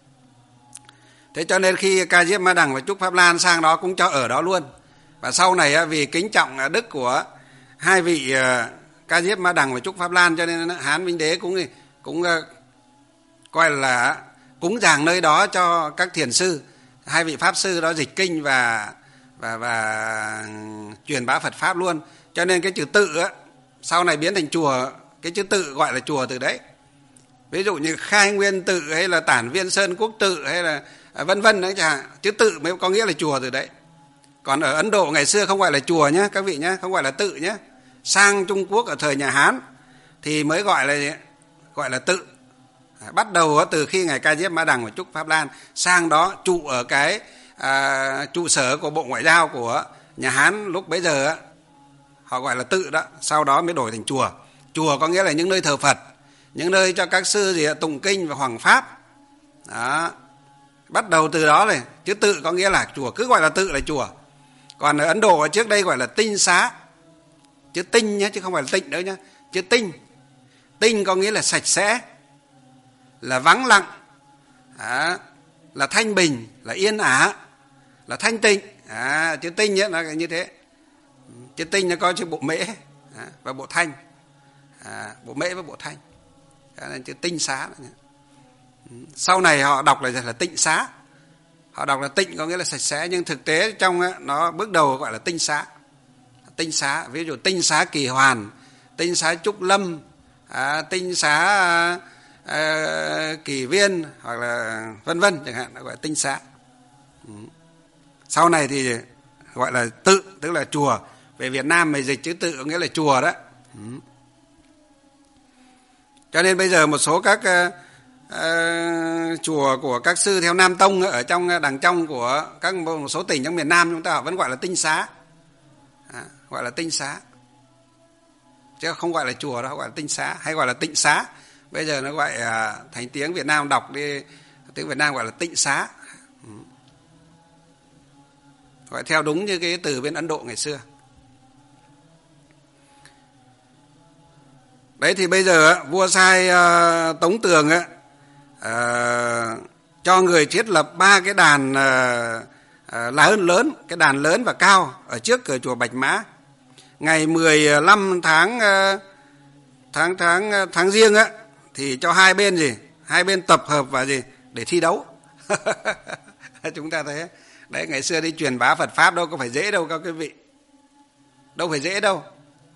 Thế cho nên khi Ca Diếp Ma Đằng và Trúc Pháp Lan sang đó cũng cho ở đó luôn. Và sau này vì kính trọng đức của hai vị Ca Diếp Ma Đằng và Trúc Pháp Lan, cho nên Hán Minh Đế cũng cũng coi là cúng dường nơi đó cho các thiền sư, hai vị pháp sư đó dịch kinh và và và truyền bá Phật pháp luôn. Cho nên cái chữ Tự á, sau này biến thành chùa, cái chữ Tự gọi là chùa từ đấy. Ví dụ như Khai Nguyên Tự hay là Tản Viên Sơn Quốc Tự hay là vân vân đấy chẳng hạn, chữ Tự mới có nghĩa là chùa từ đấy. Còn ở Ấn Độ ngày xưa không gọi là chùa nhé các vị nhé, không gọi là Tự nhé. Sang Trung Quốc ở thời nhà Hán thì mới gọi là gọi là Tự. Bắt đầu từ khi ngài Ca Diếp Ma Đằng và Trúc Pháp Lan sang đó trụ ở cái à, trụ sở của Bộ Ngoại giao của nhà Hán lúc bấy giờ, họ gọi là Tự đó. Sau đó mới đổi thành chùa. Chùa có nghĩa là những nơi thờ Phật, những nơi cho các sư gì tụng kinh và hoằng pháp đó. Bắt đầu từ đó này, chữ Tự có nghĩa là chùa, cứ gọi là Tự là chùa. Còn ở Ấn Độ trước đây gọi là Tinh Xá, chữ Tinh nhé chứ không phải là Tịnh nữa nhé. Chữ Tinh, Tinh có nghĩa là sạch sẽ, là vắng lặng, à, là thanh bình, là yên ả, là thanh tịnh. À, chữ Tinh nhé, nó như thế. Chữ Tinh nó có chữ bộ Mễ à, và bộ Thanh, à, bộ Mễ và bộ Thanh. Đó là chữ Tinh Xá. Sau này họ đọc là, là Tịnh Xá. Họ đọc là Tịnh có nghĩa là sạch sẽ, nhưng thực tế trong nó bước đầu gọi là Tinh Xá. Tinh Xá, ví dụ Tinh Xá Kỳ Hoàn, Tinh Xá Trúc Lâm, à, Tinh Xá à, Kỳ Viên hoặc là vân vân chẳng hạn, nó gọi là Tinh Xá. Ừ. Sau này thì gọi là Tự, tức là chùa. Về Việt Nam mình dịch chữ Tự có nghĩa là chùa đó. Ừ. Cho nên bây giờ một số các uh, chùa của các sư theo Nam Tông ở trong đằng trong của các một số tỉnh trong miền Nam chúng ta vẫn gọi là Tinh Xá, à, gọi là Tinh Xá, chứ không gọi là chùa đâu, gọi là Tinh Xá hay gọi là Tịnh Xá. Bây giờ nó gọi uh, thành tiếng Việt Nam đọc đi, tiếng Việt Nam gọi là Tịnh Xá, ừ. Gọi theo đúng như cái từ bên Ấn Độ ngày xưa. Đấy thì bây giờ vua sai uh, Tống Tường uh, cho người thiết lập ba cái đàn uh, uh, lớn lớn, cái đàn lớn và cao ở trước cửa chùa Bạch Mã. Ngày mười lăm tháng uh, tháng tháng tháng Giêng á thì cho hai bên gì, hai bên tập hợp và gì để thi đấu. Chúng ta thấy đấy, ngày xưa đi truyền bá Phật pháp đâu có phải dễ đâu các quý vị, đâu phải dễ đâu.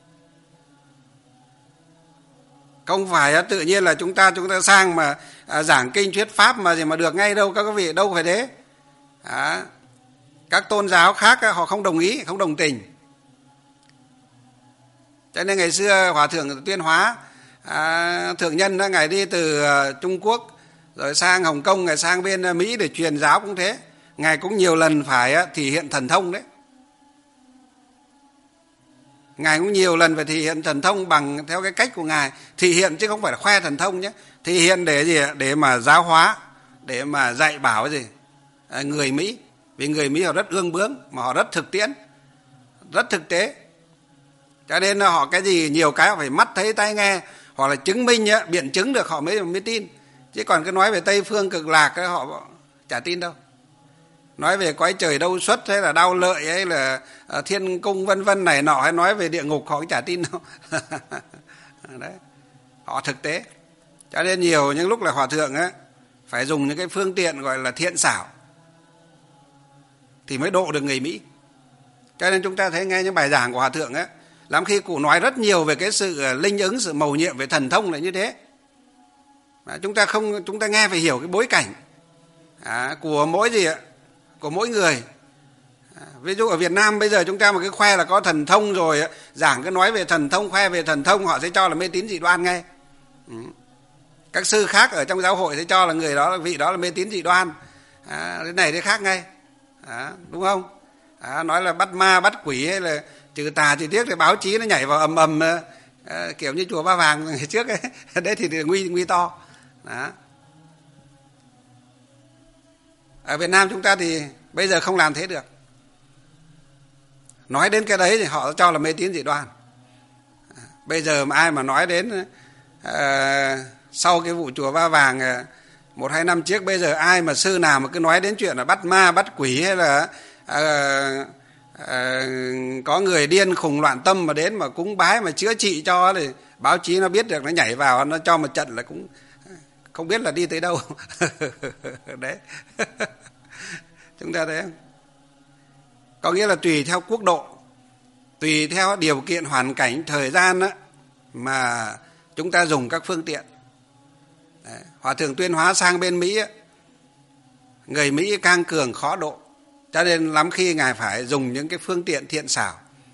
Không phải tự nhiên là chúng ta chúng ta sang mà à, giảng kinh thuyết pháp mà gì mà được ngay đâu các quý vị, đâu phải thế. À, Các tôn giáo khác họ không đồng ý, không đồng tình. Cho nên ngày xưa Hòa thượng Tuyên Hóa à, thượng nhân đó, ngài đi từ Trung Quốc rồi sang Hồng Kông, ngài sang bên Mỹ để truyền giáo cũng thế. Ngài cũng nhiều lần phải thể hiện thần thông đấy. Ngài cũng nhiều lần phải thể hiện thần thông bằng theo cái cách của Ngài. Thể hiện chứ không phải là khoe thần thông nhé. Thể hiện để gì? Để mà giáo hóa, để mà dạy bảo gì? À, người Mỹ. Vì người Mỹ họ rất ương bướng, mà họ rất thực tiễn, rất thực tế. Cho nên họ cái gì nhiều cái họ phải mắt thấy tai nghe, hoặc là chứng minh, biện chứng được họ mới mới tin. Chứ còn cứ nói về Tây Phương Cực Lạc họ chả tin đâu. Nói về cõi trời đâu xuất hay là đau lợi hay là thiên cung vân vân này nọ, hay nói về địa ngục họ cũng chả tin đâu. Đấy. Họ thực tế. Cho nên nhiều những lúc là Hòa thượng ấy, phải dùng những cái phương tiện gọi là thiện xảo thì mới độ được người Mỹ. Cho nên chúng ta thấy nghe những bài giảng của Hòa thượng ấy, lắm khi cụ nói rất nhiều về cái sự linh ứng, sự mầu nhiệm về thần thông là như thế. Mà chúng ta không, chúng ta nghe phải hiểu cái bối cảnh à, của mỗi gì ạ, của mỗi người. À, ví dụ ở Việt Nam bây giờ chúng ta mà cứ khoe là có thần thông rồi, giảng cứ nói về thần thông, khoe về thần thông, họ sẽ cho là mê tín dị đoan ngay. Ừ. Các sư khác ở trong giáo hội sẽ cho là người đó, vị đó là mê tín dị đoan. À, thế này thế khác ngay. À, đúng không? À, nói là bắt ma, bắt quỷ hay là trừ tà trừ tiếc thì báo chí nó nhảy vào ầm ầm à, kiểu như chùa Ba Vàng ngày trước ấy. Đấy thì nguy nguy to. Đó. Ở Việt Nam chúng ta thì bây giờ không làm thế được. Nói đến cái đấy thì họ cho là mê tín dị đoan. À, bây giờ mà ai mà nói đến à, sau cái vụ chùa Ba Vàng à, một hai năm trước, bây giờ ai mà sư nào mà cứ nói đến chuyện là bắt ma, bắt quỷ hay là à, à, có người điên khùng loạn tâm mà đến mà cúng bái mà chữa trị cho thì báo chí nó biết được, nó nhảy vào nó cho một trận là cũng không biết là đi tới đâu. Đấy. Chúng ta thấy không? Có nghĩa là tùy theo quốc độ, tùy theo điều kiện hoàn cảnh thời gian đó, mà chúng ta dùng các phương tiện. Đấy. Hòa thượng Tuyên Hóa sang bên Mỹ, người Mỹ càng cường khó độ, cho nên lắm khi Ngài phải dùng những cái phương tiện thiện xảo.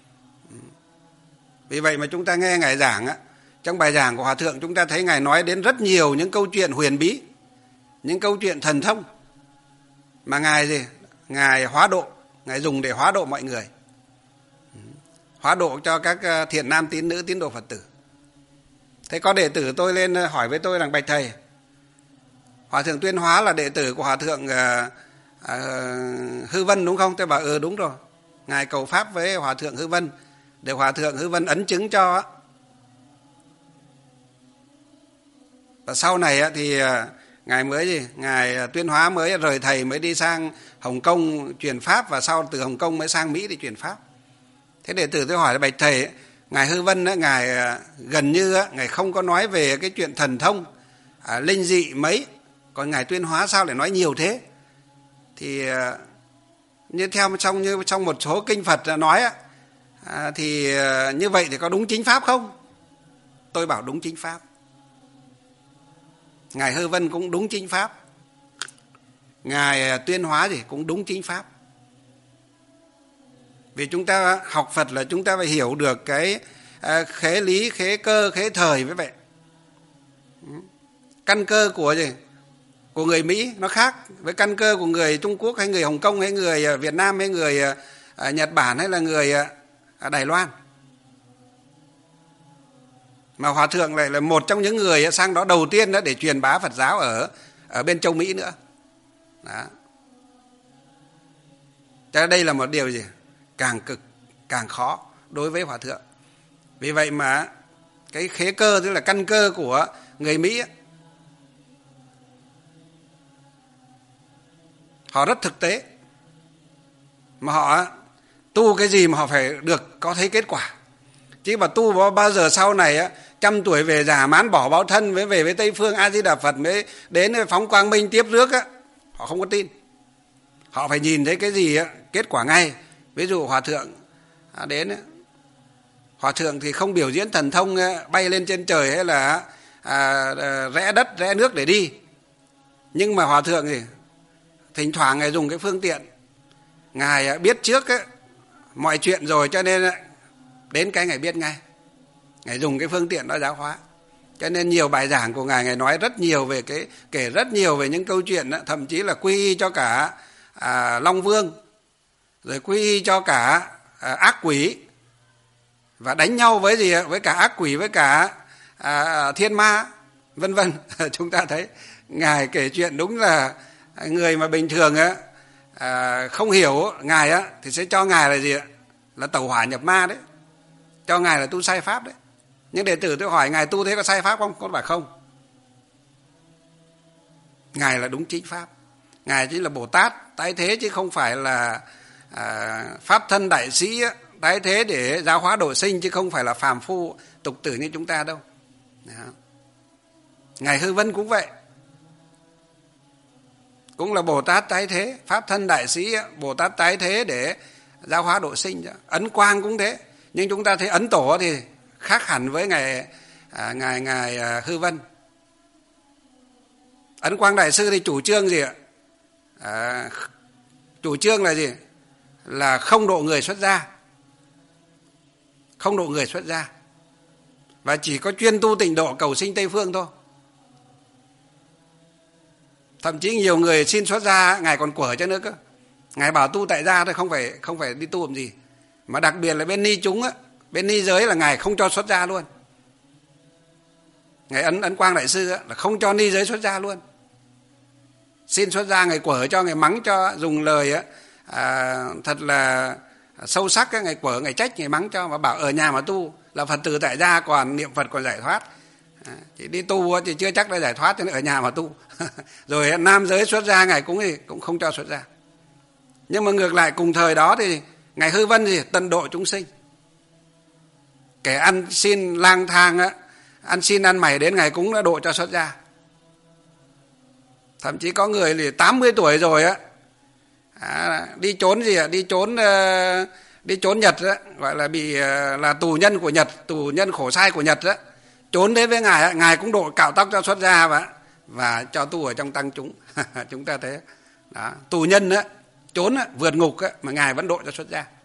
Vì vậy mà chúng ta nghe Ngài giảng, trong bài giảng của Hòa thượng chúng ta thấy Ngài nói đến rất nhiều những câu chuyện huyền bí, những câu chuyện thần thông mà Ngài gì? Ngài hóa độ, Ngài dùng để hóa độ mọi người, hóa độ cho các thiện nam tín nữ tín đồ Phật tử. Thế có đệ tử tôi lên hỏi với tôi rằng: bạch thầy, Hòa thượng Tuyên Hóa là đệ tử của Hòa thượng uh, uh, Hư Vân đúng không? Tôi bảo ừ đúng rồi. Ngài cầu pháp với Hòa thượng Hư Vân để Hòa thượng Hư Vân ấn chứng cho. Và sau này thì Ngài mới gì? Ngài Tuyên Hóa mới rời thầy, mới đi sang Hồng Kông truyền pháp, và sau từ Hồng Kông mới sang Mỹ để truyền pháp. Thế đệ tử tôi hỏi là: bạch thầy, Ngài Hư Vân, Ngài gần như Ngài không có nói về cái chuyện thần thông, à, linh dị mấy, còn Ngài Tuyên Hóa sao lại nói nhiều thế? Thì như theo trong như trong một số kinh Phật nói à, thì như vậy thì có đúng chính pháp không? Tôi bảo đúng chính pháp. Ngài Hư Vân cũng đúng chính pháp, Ngài Tuyên Hóa gì cũng đúng chính pháp. Vì chúng ta học Phật là chúng ta phải hiểu được cái khế lý, khế cơ, khế thời với vậy. Căn cơ của gì? Của người Mỹ nó khác với căn cơ của người Trung Quốc hay người Hồng Kông hay người Việt Nam hay người Nhật Bản hay là người Đài Loan. Mà Hòa thượng lại là một trong những người sang đó đầu tiên đó để truyền bá Phật giáo ở ở bên châu Mỹ nữa. Đó. Cho đây là một điều gì? Càng cực, càng khó đối với Hòa thượng. Vì vậy mà cái khế cơ, tức là căn cơ của người Mỹ ấy, họ rất thực tế. Mà họ tu cái gì mà họ phải được có thấy kết quả. Chứ mà tu bao giờ sau này á, trăm tuổi về già mán bỏ báo thân mới về với Tây Phương A Di Đà Phật mới đến phóng quang minh tiếp rước á, họ không có tin. Họ phải nhìn thấy cái gì á, kết quả ngay. Ví dụ Hòa thượng đến á, Hòa thượng thì không biểu diễn thần thông bay lên trên trời hay là à, rẽ đất rẽ nước để đi. Nhưng mà Hòa thượng thì thỉnh thoảng Ngài dùng cái phương tiện ngài biết trước á, mọi chuyện rồi, cho nên đến cái ngài biết ngay, ngài dùng cái phương tiện đó giáo hóa. Cho nên nhiều bài giảng của ngài, ngài nói rất nhiều về cái, kể rất nhiều về những câu chuyện đó, thậm chí là quy y cho cả à, Long Vương, rồi quy y cho cả à, ác quỷ, và đánh nhau với gì, với cả ác quỷ, với cả à, thiên ma, vân vân. Chúng ta thấy ngài kể chuyện đúng là người mà bình thường á à, không hiểu ngài á thì sẽ cho ngài là gì ạ, là tẩu hỏa nhập ma đấy, cho ngài là tu sai pháp đấy. Nhưng đệ tử tôi hỏi ngài tu thế có sai pháp không? Có bảo không. Ngài là đúng chính pháp. Ngài chính là Bồ Tát tái thế, chứ không phải là à, pháp thân đại sĩ tái thế để giáo hóa độ sinh, chứ không phải là phàm phu tục tử như chúng ta đâu. Đó. Ngài Hư Vân cũng vậy, cũng là Bồ Tát tái thế, pháp thân đại sĩ, Bồ Tát tái thế để giáo hóa độ sinh. Ấn Quang cũng thế. Nhưng chúng ta thấy Ấn Tổ thì khác hẳn với ngài à, ngài ngài à, Hư Vân. Ấn Quang đại sư thì chủ trương gì ạ? À, chủ trương là gì? Là không độ người xuất gia, không độ người xuất gia, và chỉ có chuyên tu tịnh độ cầu sinh Tây phương thôi. Thậm chí nhiều người xin xuất gia ngài còn quở cho nữa cơ. Ngài bảo tu tại gia thôi, không phải không phải đi tu làm gì. Mà đặc biệt là bên ni chúng á, bên ni giới là ngài không cho xuất gia luôn. Ngài Ấn Ấn Quang đại sư á, là không cho ni giới xuất gia luôn. Xin xuất gia ngài quở cho, ngài mắng cho, dùng lời á à, thật là sâu sắc á, ngài quở, ngài trách, ngài mắng cho, và bảo ở nhà mà tu là Phật tử tại gia, còn niệm Phật còn giải thoát. À, chỉ đi tu thì chưa chắc đã giải thoát, cho nên ở nhà mà tu. Rồi nam giới xuất gia ngài cũng cũng không cho xuất gia. Nhưng mà ngược lại cùng thời đó thì ngài Hư Vân thì tận độ chúng sinh. Kẻ ăn xin lang thang á, ăn xin ăn mày đến ngài cũng đã độ cho xuất gia. Thậm chí có người thì tám mươi tuổi rồi á, à, đi trốn gì ạ, đi trốn uh, đi trốn Nhật á, gọi là bị uh, là tù nhân của Nhật, tù nhân khổ sai của Nhật á, trốn đến với ngài á, ngài cũng độ cạo tóc cho xuất gia và và cho tu ở trong tăng chúng. Chúng ta thấy đó, tù nhân á, trốn á, vượt ngục á, mà ngài vẫn độ cho xuất gia.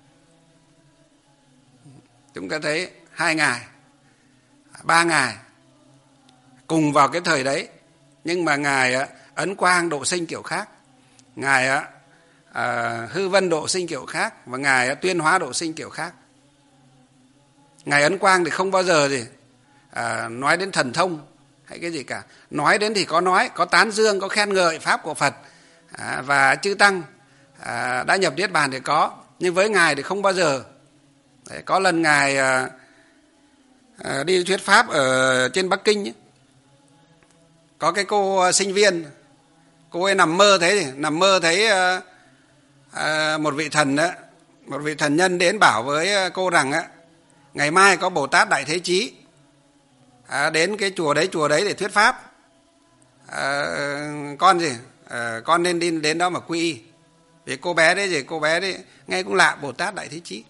Chúng ta thấy hai ngài, ba ngài cùng vào cái thời đấy, nhưng mà ngài á, Ấn Quang độ sinh kiểu khác, ngài á, à, Hư Vân độ sinh kiểu khác, và ngài á, Tuyên Hóa độ sinh kiểu khác. Ngài Ấn Quang thì không bao giờ gì à, nói đến thần thông hay cái gì cả. Nói đến thì có nói, có tán dương, có khen ngợi pháp của Phật à, và chư tăng à, đã nhập niết bàn thì có, nhưng với ngài thì không bao giờ. Đấy, có lần ngài à, à, đi thuyết pháp ở trên Bắc Kinh ấy. Có cái cô sinh viên, cô ấy nằm mơ thấy nằm mơ thấy à, à, một vị thần đó, một vị thần nhân đến bảo với cô rằng á, ngày mai có Bồ Tát Đại Thế Chí à, đến cái chùa đấy chùa đấy để thuyết pháp. À, con gì à, con nên đi đến đó mà quy y. Vì cô bé đấy gì cô bé đấy nghe cũng lạ, Bồ Tát Đại Thế Chí.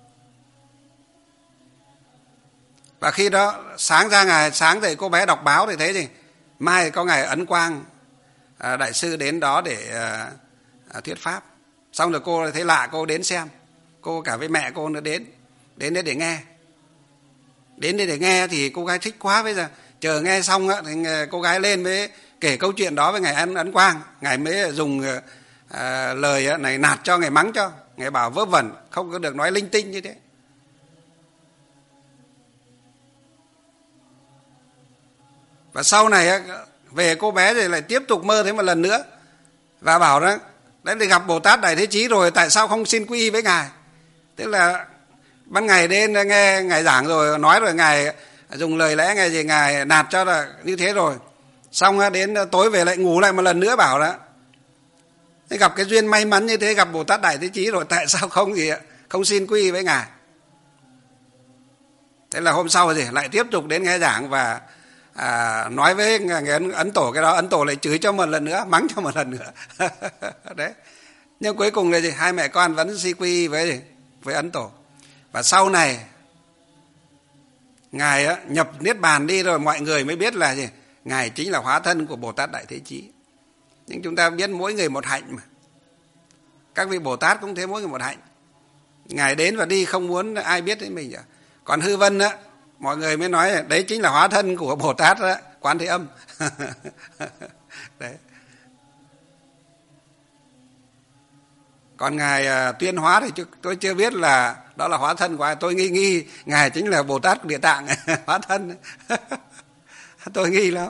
Và khi đó sáng ra ngày sáng dậy cô bé đọc báo thì thấy gì mai có ngài Ấn Quang à, đại sư đến đó để à, à, thuyết pháp. Xong rồi cô thấy lạ, cô đến xem, cô cả với mẹ cô nữa đến đến đấy để nghe. Đến đây để nghe thì cô gái thích quá, bây giờ chờ nghe xong á, thì cô gái lên mới kể câu chuyện đó với ngài Ấn, Ấn Quang. Ngài mới dùng à, lời này nạt cho, ngài mắng cho, ngài bảo vớ vẩn, không có được nói linh tinh như thế. Và sau này á, về cô bé thì lại tiếp tục mơ thấy một lần nữa và bảo đó, đấy thì gặp Bồ Tát Đại Thế Chí rồi, tại sao không xin quy y với ngài? Tức là ban ngày đến nghe ngài giảng rồi, nói rồi ngài dùng lời lẽ ngài gì ngài nạt cho là như thế rồi, xong đến tối về lại ngủ lại một lần nữa, bảo đó thế gặp cái duyên may mắn như thế, gặp Bồ Tát Đại Thế Chí rồi, tại sao không gì ạ, không xin quy y với ngài? Thế là hôm sau thì lại tiếp tục đến nghe giảng và à, nói với ngài Ấn, Ấn Tổ cái đó, Ấn Tổ lại chửi cho một lần nữa, mắng cho một lần nữa. Đấy, nhưng cuối cùng là gì, hai mẹ con vẫn si quy y với với Ấn Tổ. Và sau này ngài á, nhập niết bàn đi rồi mọi người mới biết là gì, ngài chính là hóa thân của Bồ Tát Đại Thế Chí. Nhưng chúng ta biết mỗi người một hạnh mà, Các vị Bồ Tát cũng thế, mỗi người một hạnh. Ngài đến và đi không muốn ai biết đến mình. Còn hư vân á, mọi người mới nói đấy chính là hóa thân của Bồ Tát đó, Quán Thế Âm. Đấy. Còn Ngài uh, tuyên hóa thì tôi chưa biết là đó là hóa thân của ai. Tôi nghi nghi Ngài chính là Bồ Tát của Địa Tạng hóa thân. Tôi nghi lắm.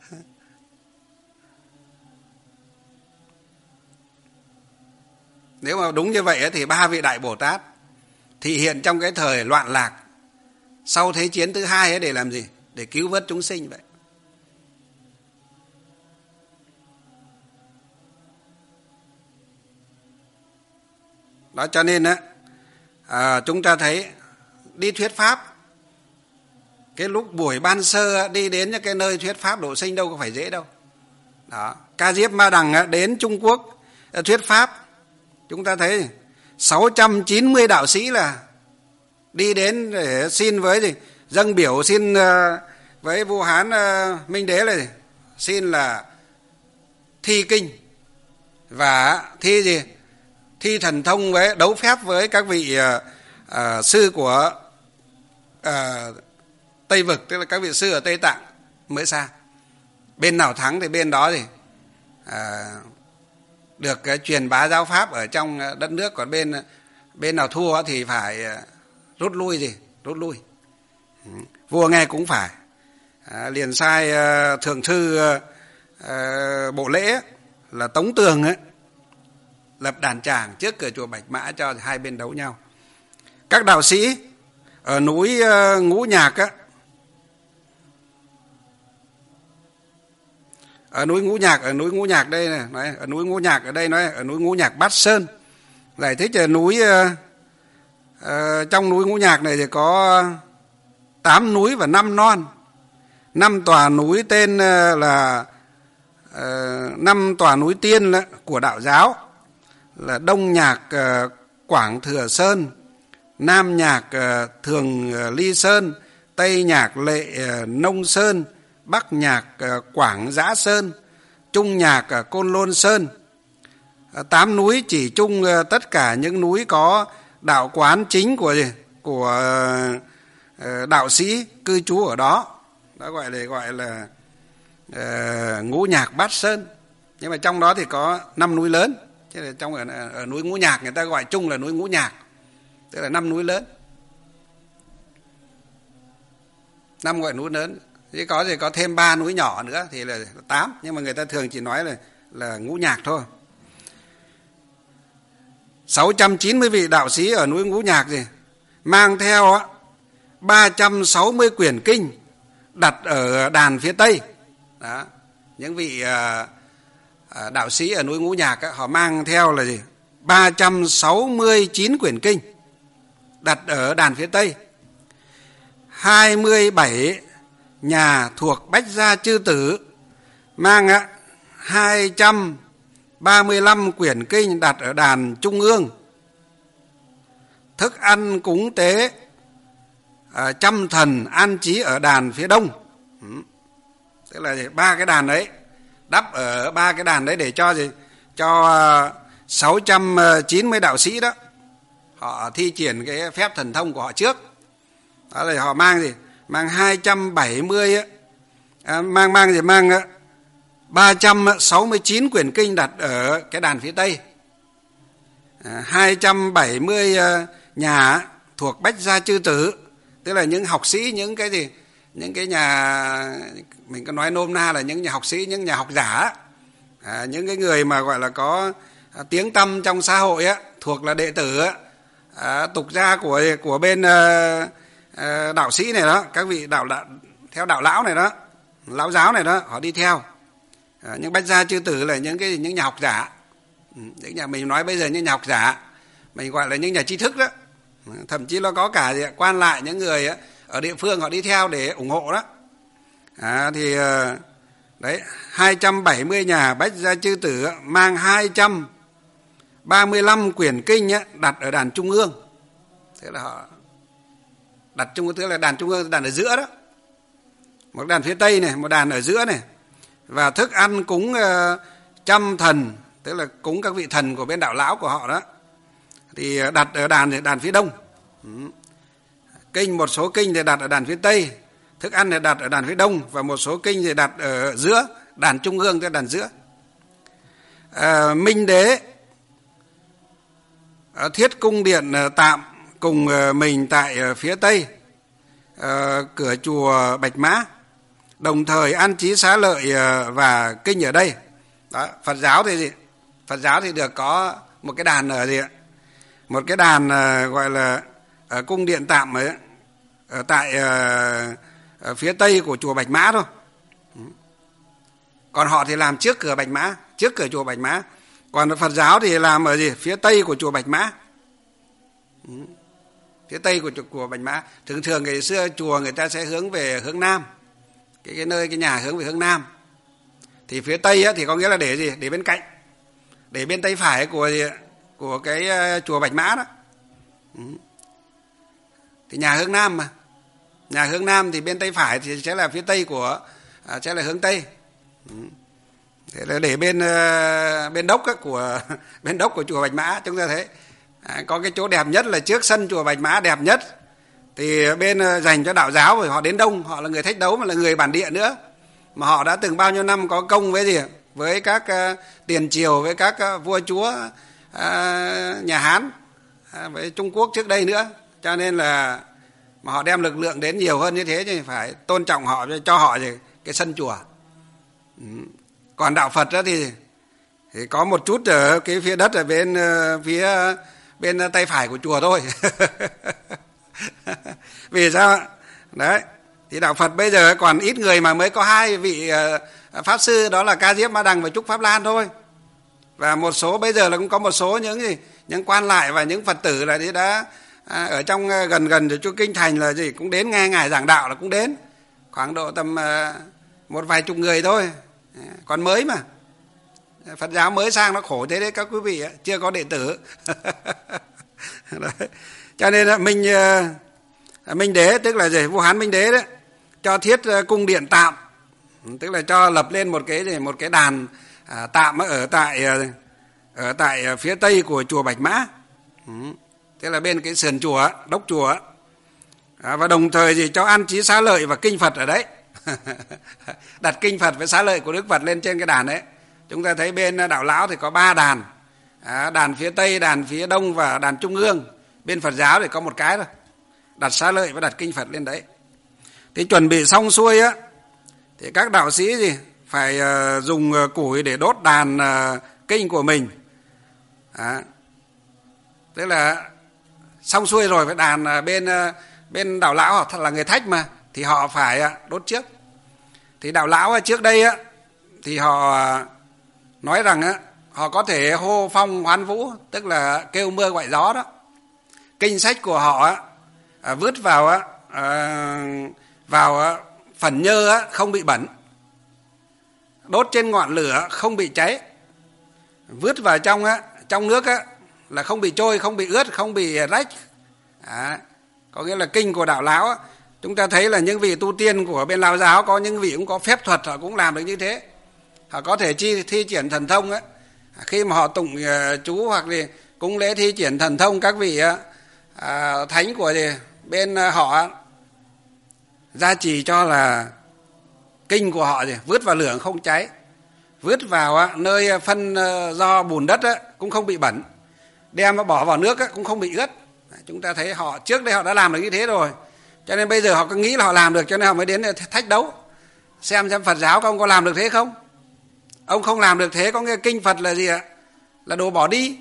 Nếu mà đúng như vậy thì ba vị Đại Bồ Tát thị hiện trong cái thời loạn lạc sau Thế chiến thứ hai ấy để làm gì? Để cứu vớt chúng sinh vậy. Đó cho nên á, à, chúng ta thấy đi thuyết pháp, cái lúc buổi ban sơ đi đến những cái nơi thuyết pháp độ sinh đâu có phải dễ đâu. Đó, Ca Diếp Ma Đằng đến Trung Quốc thuyết pháp, chúng ta thấy sáu trăm chín mươi đạo sĩ là đi đến để xin với gì? Dâng biểu xin với vua Hán Minh Đế là gì? Xin là thi kinh và thi gì? Thi thần thông với đấu phép với các vị uh, uh, sư của uh, Tây Vực, tức là các vị sư ở Tây Tạng mới xa. Bên nào thắng thì bên đó thì uh, được cái truyền bá giáo pháp ở trong đất nước, còn bên bên nào thua thì phải rút lui gì rút lui. Vua nghe cũng phải à, liền sai uh, thượng thư uh, bộ lễ là Tống Tường ấy, lập đàn tràng trước cửa chùa Bạch Mã cho hai bên đấu nhau. Các đạo sĩ ở núi uh, Ngũ Nhạc á, ở núi Ngũ Nhạc, ở núi Ngũ Nhạc đây này, nói ở núi Ngũ Nhạc ở đây nói ở núi Ngũ Nhạc Bát Sơn, giải thích là núi uh, uh, trong núi Ngũ Nhạc này thì có tám núi và năm non, năm tòa núi tên uh, là uh, năm tòa núi tiên là, của đạo giáo là Đông Nhạc uh, Quảng Thừa Sơn, Nam Nhạc uh, Thường uh, Ly Sơn, Tây Nhạc Lệ uh, Nông Sơn, Bắc Nhạc uh, Quảng Giã Sơn, Trung Nhạc uh, Côn Lôn Sơn. Uh, tám núi chỉ chung uh, tất cả những núi có đạo quán chính của gì? Của uh, đạo sĩ cư trú ở đó. Đó gọi là gọi là uh, Ngũ Nhạc Bát Sơn. Nhưng mà trong đó thì có năm núi lớn. Chứ là trong ở, ở núi Ngũ Nhạc người ta gọi chung là núi Ngũ Nhạc, tức là năm núi lớn, năm gọi núi lớn. Chứ có gì có thêm ba núi nhỏ nữa thì là tám, nhưng mà người ta thường chỉ nói là là Ngũ Nhạc thôi. sáu trăm chín mươi vị đạo sĩ ở núi Ngũ Nhạc gì mang theo á ba trăm sáu mươi quyển kinh đặt ở đàn phía tây. Đó, những vị uh, đạo sĩ ở núi Ngũ Nhạc á, họ mang theo là gì? ba trăm sáu mươi chín quyển kinh đặt ở đàn phía tây. hai mươi bảy nhà thuộc Bách Gia Chư Tử mang á, hai trăm ba mươi lăm quyển kinh đặt ở đàn trung ương. Thức ăn cúng tế à, trăm thần an trí ở đàn phía đông. Ừ. Tức là ba cái đàn đấy, đắp ở ba cái đàn đấy để cho gì? Cho sáu trăm chín mươi đạo sĩ đó họ thi triển cái phép thần thông của họ trước. Đó là họ mang gì? Mang hai trăm bảy mươi à, mang mang gì mang ba trăm sáu mươi chín quyển kinh đặt ở cái đàn phía tây. À, hai trăm bảy mươi nhà thuộc Bách Gia Chư Tử, tức là những học sĩ, những cái gì? Những cái nhà, mình có nói nôm na là những nhà học sĩ, những nhà học giả, à, những cái người mà gọi là có tiếng tăm trong xã hội á, thuộc là đệ tử á, à, tục gia của của bên uh, uh, đạo sĩ này đó, các vị đạo, đạo theo đạo lão này đó, lão giáo này đó, họ đi theo. À, những Bách Gia Chư Tử là những cái những nhà học giả, những nhà mình nói bây giờ những nhà học giả, mình gọi là những nhà tri thức đó, thậm chí nó có cả gì, quan lại, những người á, ở địa phương họ đi theo để ủng hộ đó. À, thì đấy, hai trăm bảy mươi nhà Bách Gia Chư Tử mang hai trăm ba mươi lăm quyển kinh á, đặt ở đàn trung ương. Thế là họ đặt trung ương, tức là đàn trung ương, đàn ở giữa đó. Một đàn phía tây này, một đàn ở giữa này. Và thức ăn cúng uh, trăm thần tức là cúng các vị thần của bên đạo lão của họ đó, thì đặt ở đàn đàn phía đông. Kinh, một số kinh thì đặt ở đàn phía tây, thức ăn thì đặt ở đàn phía đông, và một số kinh thì đặt ở giữa, đàn trung ương, tức đàn giữa. À, Minh Đế thiết cung điện tạm cùng mình tại phía tây à, cửa chùa Bạch Mã, đồng thời an trí xá lợi và kinh ở đây. Đó, Phật giáo thì gì? Phật giáo thì được có một cái đàn ở gì ạ? Một cái đàn uh, gọi là uh, cung điện tạm ấy, ở tại uh, ở phía tây của chùa Bạch Mã thôi. Còn họ thì làm trước cửa Bạch Mã, trước cửa chùa Bạch Mã. Còn Phật giáo thì làm ở gì? Phía tây của chùa Bạch Mã. Phía tây của chùa Bạch Mã. Thường thường ngày xưa chùa người ta sẽ hướng về hướng nam, cái cái nơi cái nhà hướng về hướng nam. Thì phía tây á, thì có nghĩa là để gì? Để bên cạnh, để bên tay phải của gì? Của cái uh, chùa Bạch Mã đó. Ừ. Thì nhà hướng nam mà, nhà hướng nam thì bên tay phải thì sẽ là phía tây của uh, sẽ là hướng tây. Ừ. Thế là để bên uh, bên đốc á, của bên đốc của chùa Bạch Mã chúng ta thấy à, có cái chỗ đẹp nhất là trước sân chùa Bạch Mã đẹp nhất, thì bên uh, dành cho đạo giáo, vì họ đến đông, họ là người thách đấu mà là người bản địa nữa, mà họ đã từng bao nhiêu năm có công với gì với các uh, tiền triều, với các uh, vua chúa À, nhà Hán à, với Trung Quốc trước đây nữa, cho nên là mà họ đem lực lượng đến nhiều hơn như thế, thì phải tôn trọng họ, cho họ gì, cái sân chùa. Ừ. Còn đạo Phật đó thì, thì có một chút ở cái phía đất ở bên phía bên tay phải của chùa thôi. Vì sao? Đấy, thì đạo Phật bây giờ còn ít người mà mới có hai vị pháp sư, đó là Ca Diếp Ma Đằng và Trúc Pháp Lan thôi. Và một số bây giờ là cũng có một số những gì những quan lại và những Phật tử là đi đã à, ở trong gần gần ở chỗ kinh thành là gì cũng đến nghe ngài giảng đạo, là cũng đến khoảng độ tầm à, một vài chục người thôi, còn mới mà. Phật giáo mới sang nó khổ thế đấy các quý vị, chưa có đệ tử. Đấy. Cho nên là Minh Minh Đế, tức là gì, vua Hán Minh Đế đấy, cho thiết cung điện tạm, tức là cho lập lên một cái gì một cái đàn À, tạm ở tại ở tại phía tây của chùa Bạch Mã. Ừ. Thế là bên cái sườn chùa, đốc chùa. À, và đồng thời gì cho an trí xá lợi và kinh Phật ở đấy. Đặt kinh Phật với xá lợi của Đức Phật lên trên cái đàn đấy. Chúng ta thấy bên đạo lão thì có ba đàn, à, đàn phía tây, đàn phía đông và đàn trung ương. Bên Phật giáo thì có một cái thôi, đặt xá lợi và đặt kinh Phật lên đấy. Thì chuẩn bị xong xuôi á, thì các đạo sĩ gì phải uh, dùng uh, củi để đốt đàn uh, kinh của mình. À, tức là xong xuôi rồi, với đàn uh, bên uh, bên đạo lão họ là người Thách mà, thì họ phải uh, đốt trước. Thì đạo lão uh, trước đây uh, thì họ uh, nói rằng uh, họ có thể hô phong hoán vũ, tức là kêu mưa gọi gió đó. Kinh sách của họ uh, vứt vào uh, uh, vào uh, phần nhơ uh, không bị bẩn, đốt trên ngọn lửa không bị cháy, vứt vào trong á, trong nước á, là không bị trôi, không bị ướt, không bị rách. À, có nghĩa là kinh của đạo lão á, chúng ta thấy là những vị tu tiên của bên Lao giáo có những vị cũng có phép thuật, họ cũng làm được như thế. Họ có thể chi, thi triển thần thông á, khi mà họ tụng uh, chú hoặc là cúng lễ thi triển thần thông, các vị uh, thánh của gì, bên uh, họ gia trì cho là kinh của họ gì vứt vào lửa không cháy, vứt vào nơi phân do bùn đất cũng không bị bẩn, đem bỏ vào nước cũng không bị ướt. Chúng ta thấy họ trước đây họ đã làm được như thế rồi, cho nên bây giờ họ cứ nghĩ là họ làm được, cho nên họ mới đến thách đấu xem xem Phật giáo của ông có làm được thế không. Ông không làm được thế, có nghĩa kinh Phật là gì ạ? Là đồ bỏ đi,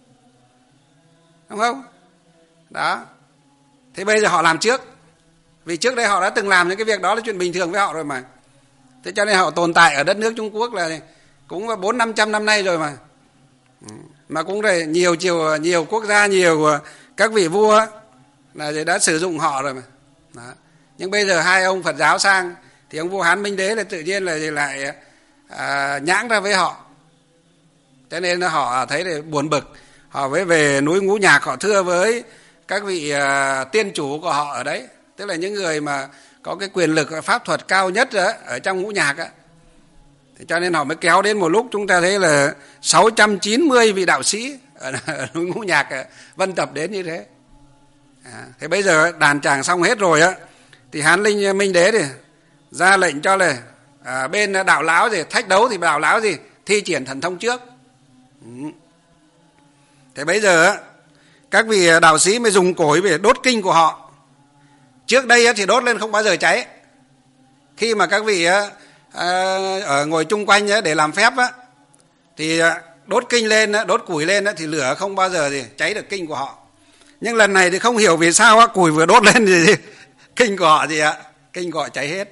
đúng không? Đó. Thế bây giờ họ làm trước, vì trước đây họ đã từng làm những cái việc đó là chuyện bình thường với họ rồi mà. Thế cho nên họ tồn tại ở đất nước Trung Quốc là cũng bốn năm trăm năm nay rồi mà. Mà cũng rồi nhiều nhiều nhiều quốc gia, nhiều các vị vua là đã sử dụng họ rồi mà. Đó. Nhưng bây giờ hai ông Phật giáo sang thì ông vua Hán Minh Đế là tự nhiên là lại à, nhãng ra với họ. Cho nên là họ thấy là buồn bực, họ mới về núi Ngũ Nhạc, họ thưa với các vị à, tiên chủ của họ ở đấy, tức là những người mà có cái quyền lực pháp thuật cao nhất đó, ở trong Ngũ Nhạc á. Thế cho nên họ mới kéo đến một lúc chúng ta thấy là sáu trăm chín mươi vị đạo sĩ ở, ở ngũ nhạc Vân Tập đến như thế. À, thế bây giờ đàn tràng xong hết rồi á, thì Hán Linh Minh Đế thì ra lệnh cho là à, bên đạo lão gì thách đấu thì đạo lão gì thi triển thần thông trước. Ừ. Thế bây giờ á, các vị đạo sĩ mới dùng cối để đốt kinh của họ. Trước đây á, thì đốt lên không bao giờ cháy. Khi mà các vị á, ở ngồi chung quanh á, để làm phép á, thì đốt kinh lên, đốt củi lên á, thì lửa không bao giờ gì cháy được kinh của họ. Nhưng lần này thì không hiểu vì sao á, củi vừa đốt lên thì gì, kinh của họ gì ạ, kinh của họ cháy hết.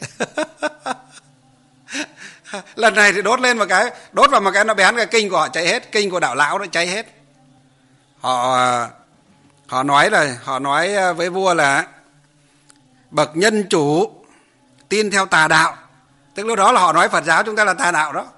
Lần này thì đốt lên một cái, đốt vào một cái nó bén, cái kinh của họ cháy hết, kinh của đạo lão nó cháy hết. Họ họ nói là họ nói với vua là bậc nhân chủ tin theo tà đạo. Tức lúc đó là họ nói Phật giáo chúng ta là tà đạo đó.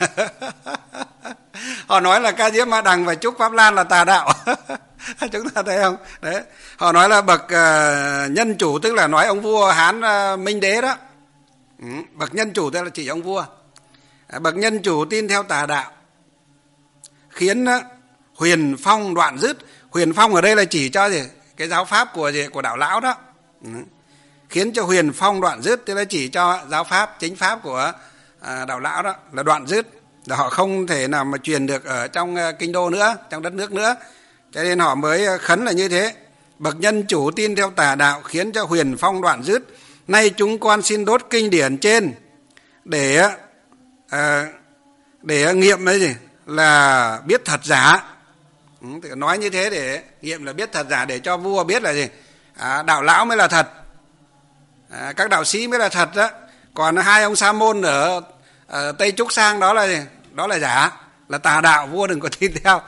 Họ nói là Ca Diếp Ma Đằng và Trúc Pháp Lan là tà đạo. Chúng ta thấy không? Đấy. Họ nói là bậc uh, nhân chủ, tức là nói ông vua Hán uh, Minh Đế đó. Ừ. Bậc nhân chủ tức là chỉ ông vua. À, bậc nhân chủ tin theo tà đạo, khiến uh, huyền phong đoạn dứt. Huyền phong ở đây là chỉ cho gì? Cái giáo pháp của gì? Của đạo lão đó. Ừ. Khiến cho huyền phong đoạn dứt, tức là chỉ cho giáo pháp, chính pháp của à, đạo lão đó là đoạn dứt. Là họ không thể nào mà truyền được ở trong uh, kinh đô nữa, trong đất nước nữa. Cho nên họ mới khấn là như thế. Bậc nhân chủ tin theo tà đạo, khiến cho huyền phong đoạn dứt. Nay chúng con xin đốt kinh điển trên để à, để nghiệm cái gì là biết thật giả. Ừ, nói như thế để nghiệm là biết thật giả, để cho vua biết là gì, à, đạo lão mới là thật, à, các đạo sĩ mới là thật đó. Còn hai ông sa môn ở, ở Tây Trúc Sang đó là gì? Đó là giả, là tà đạo, vua đừng có tin theo.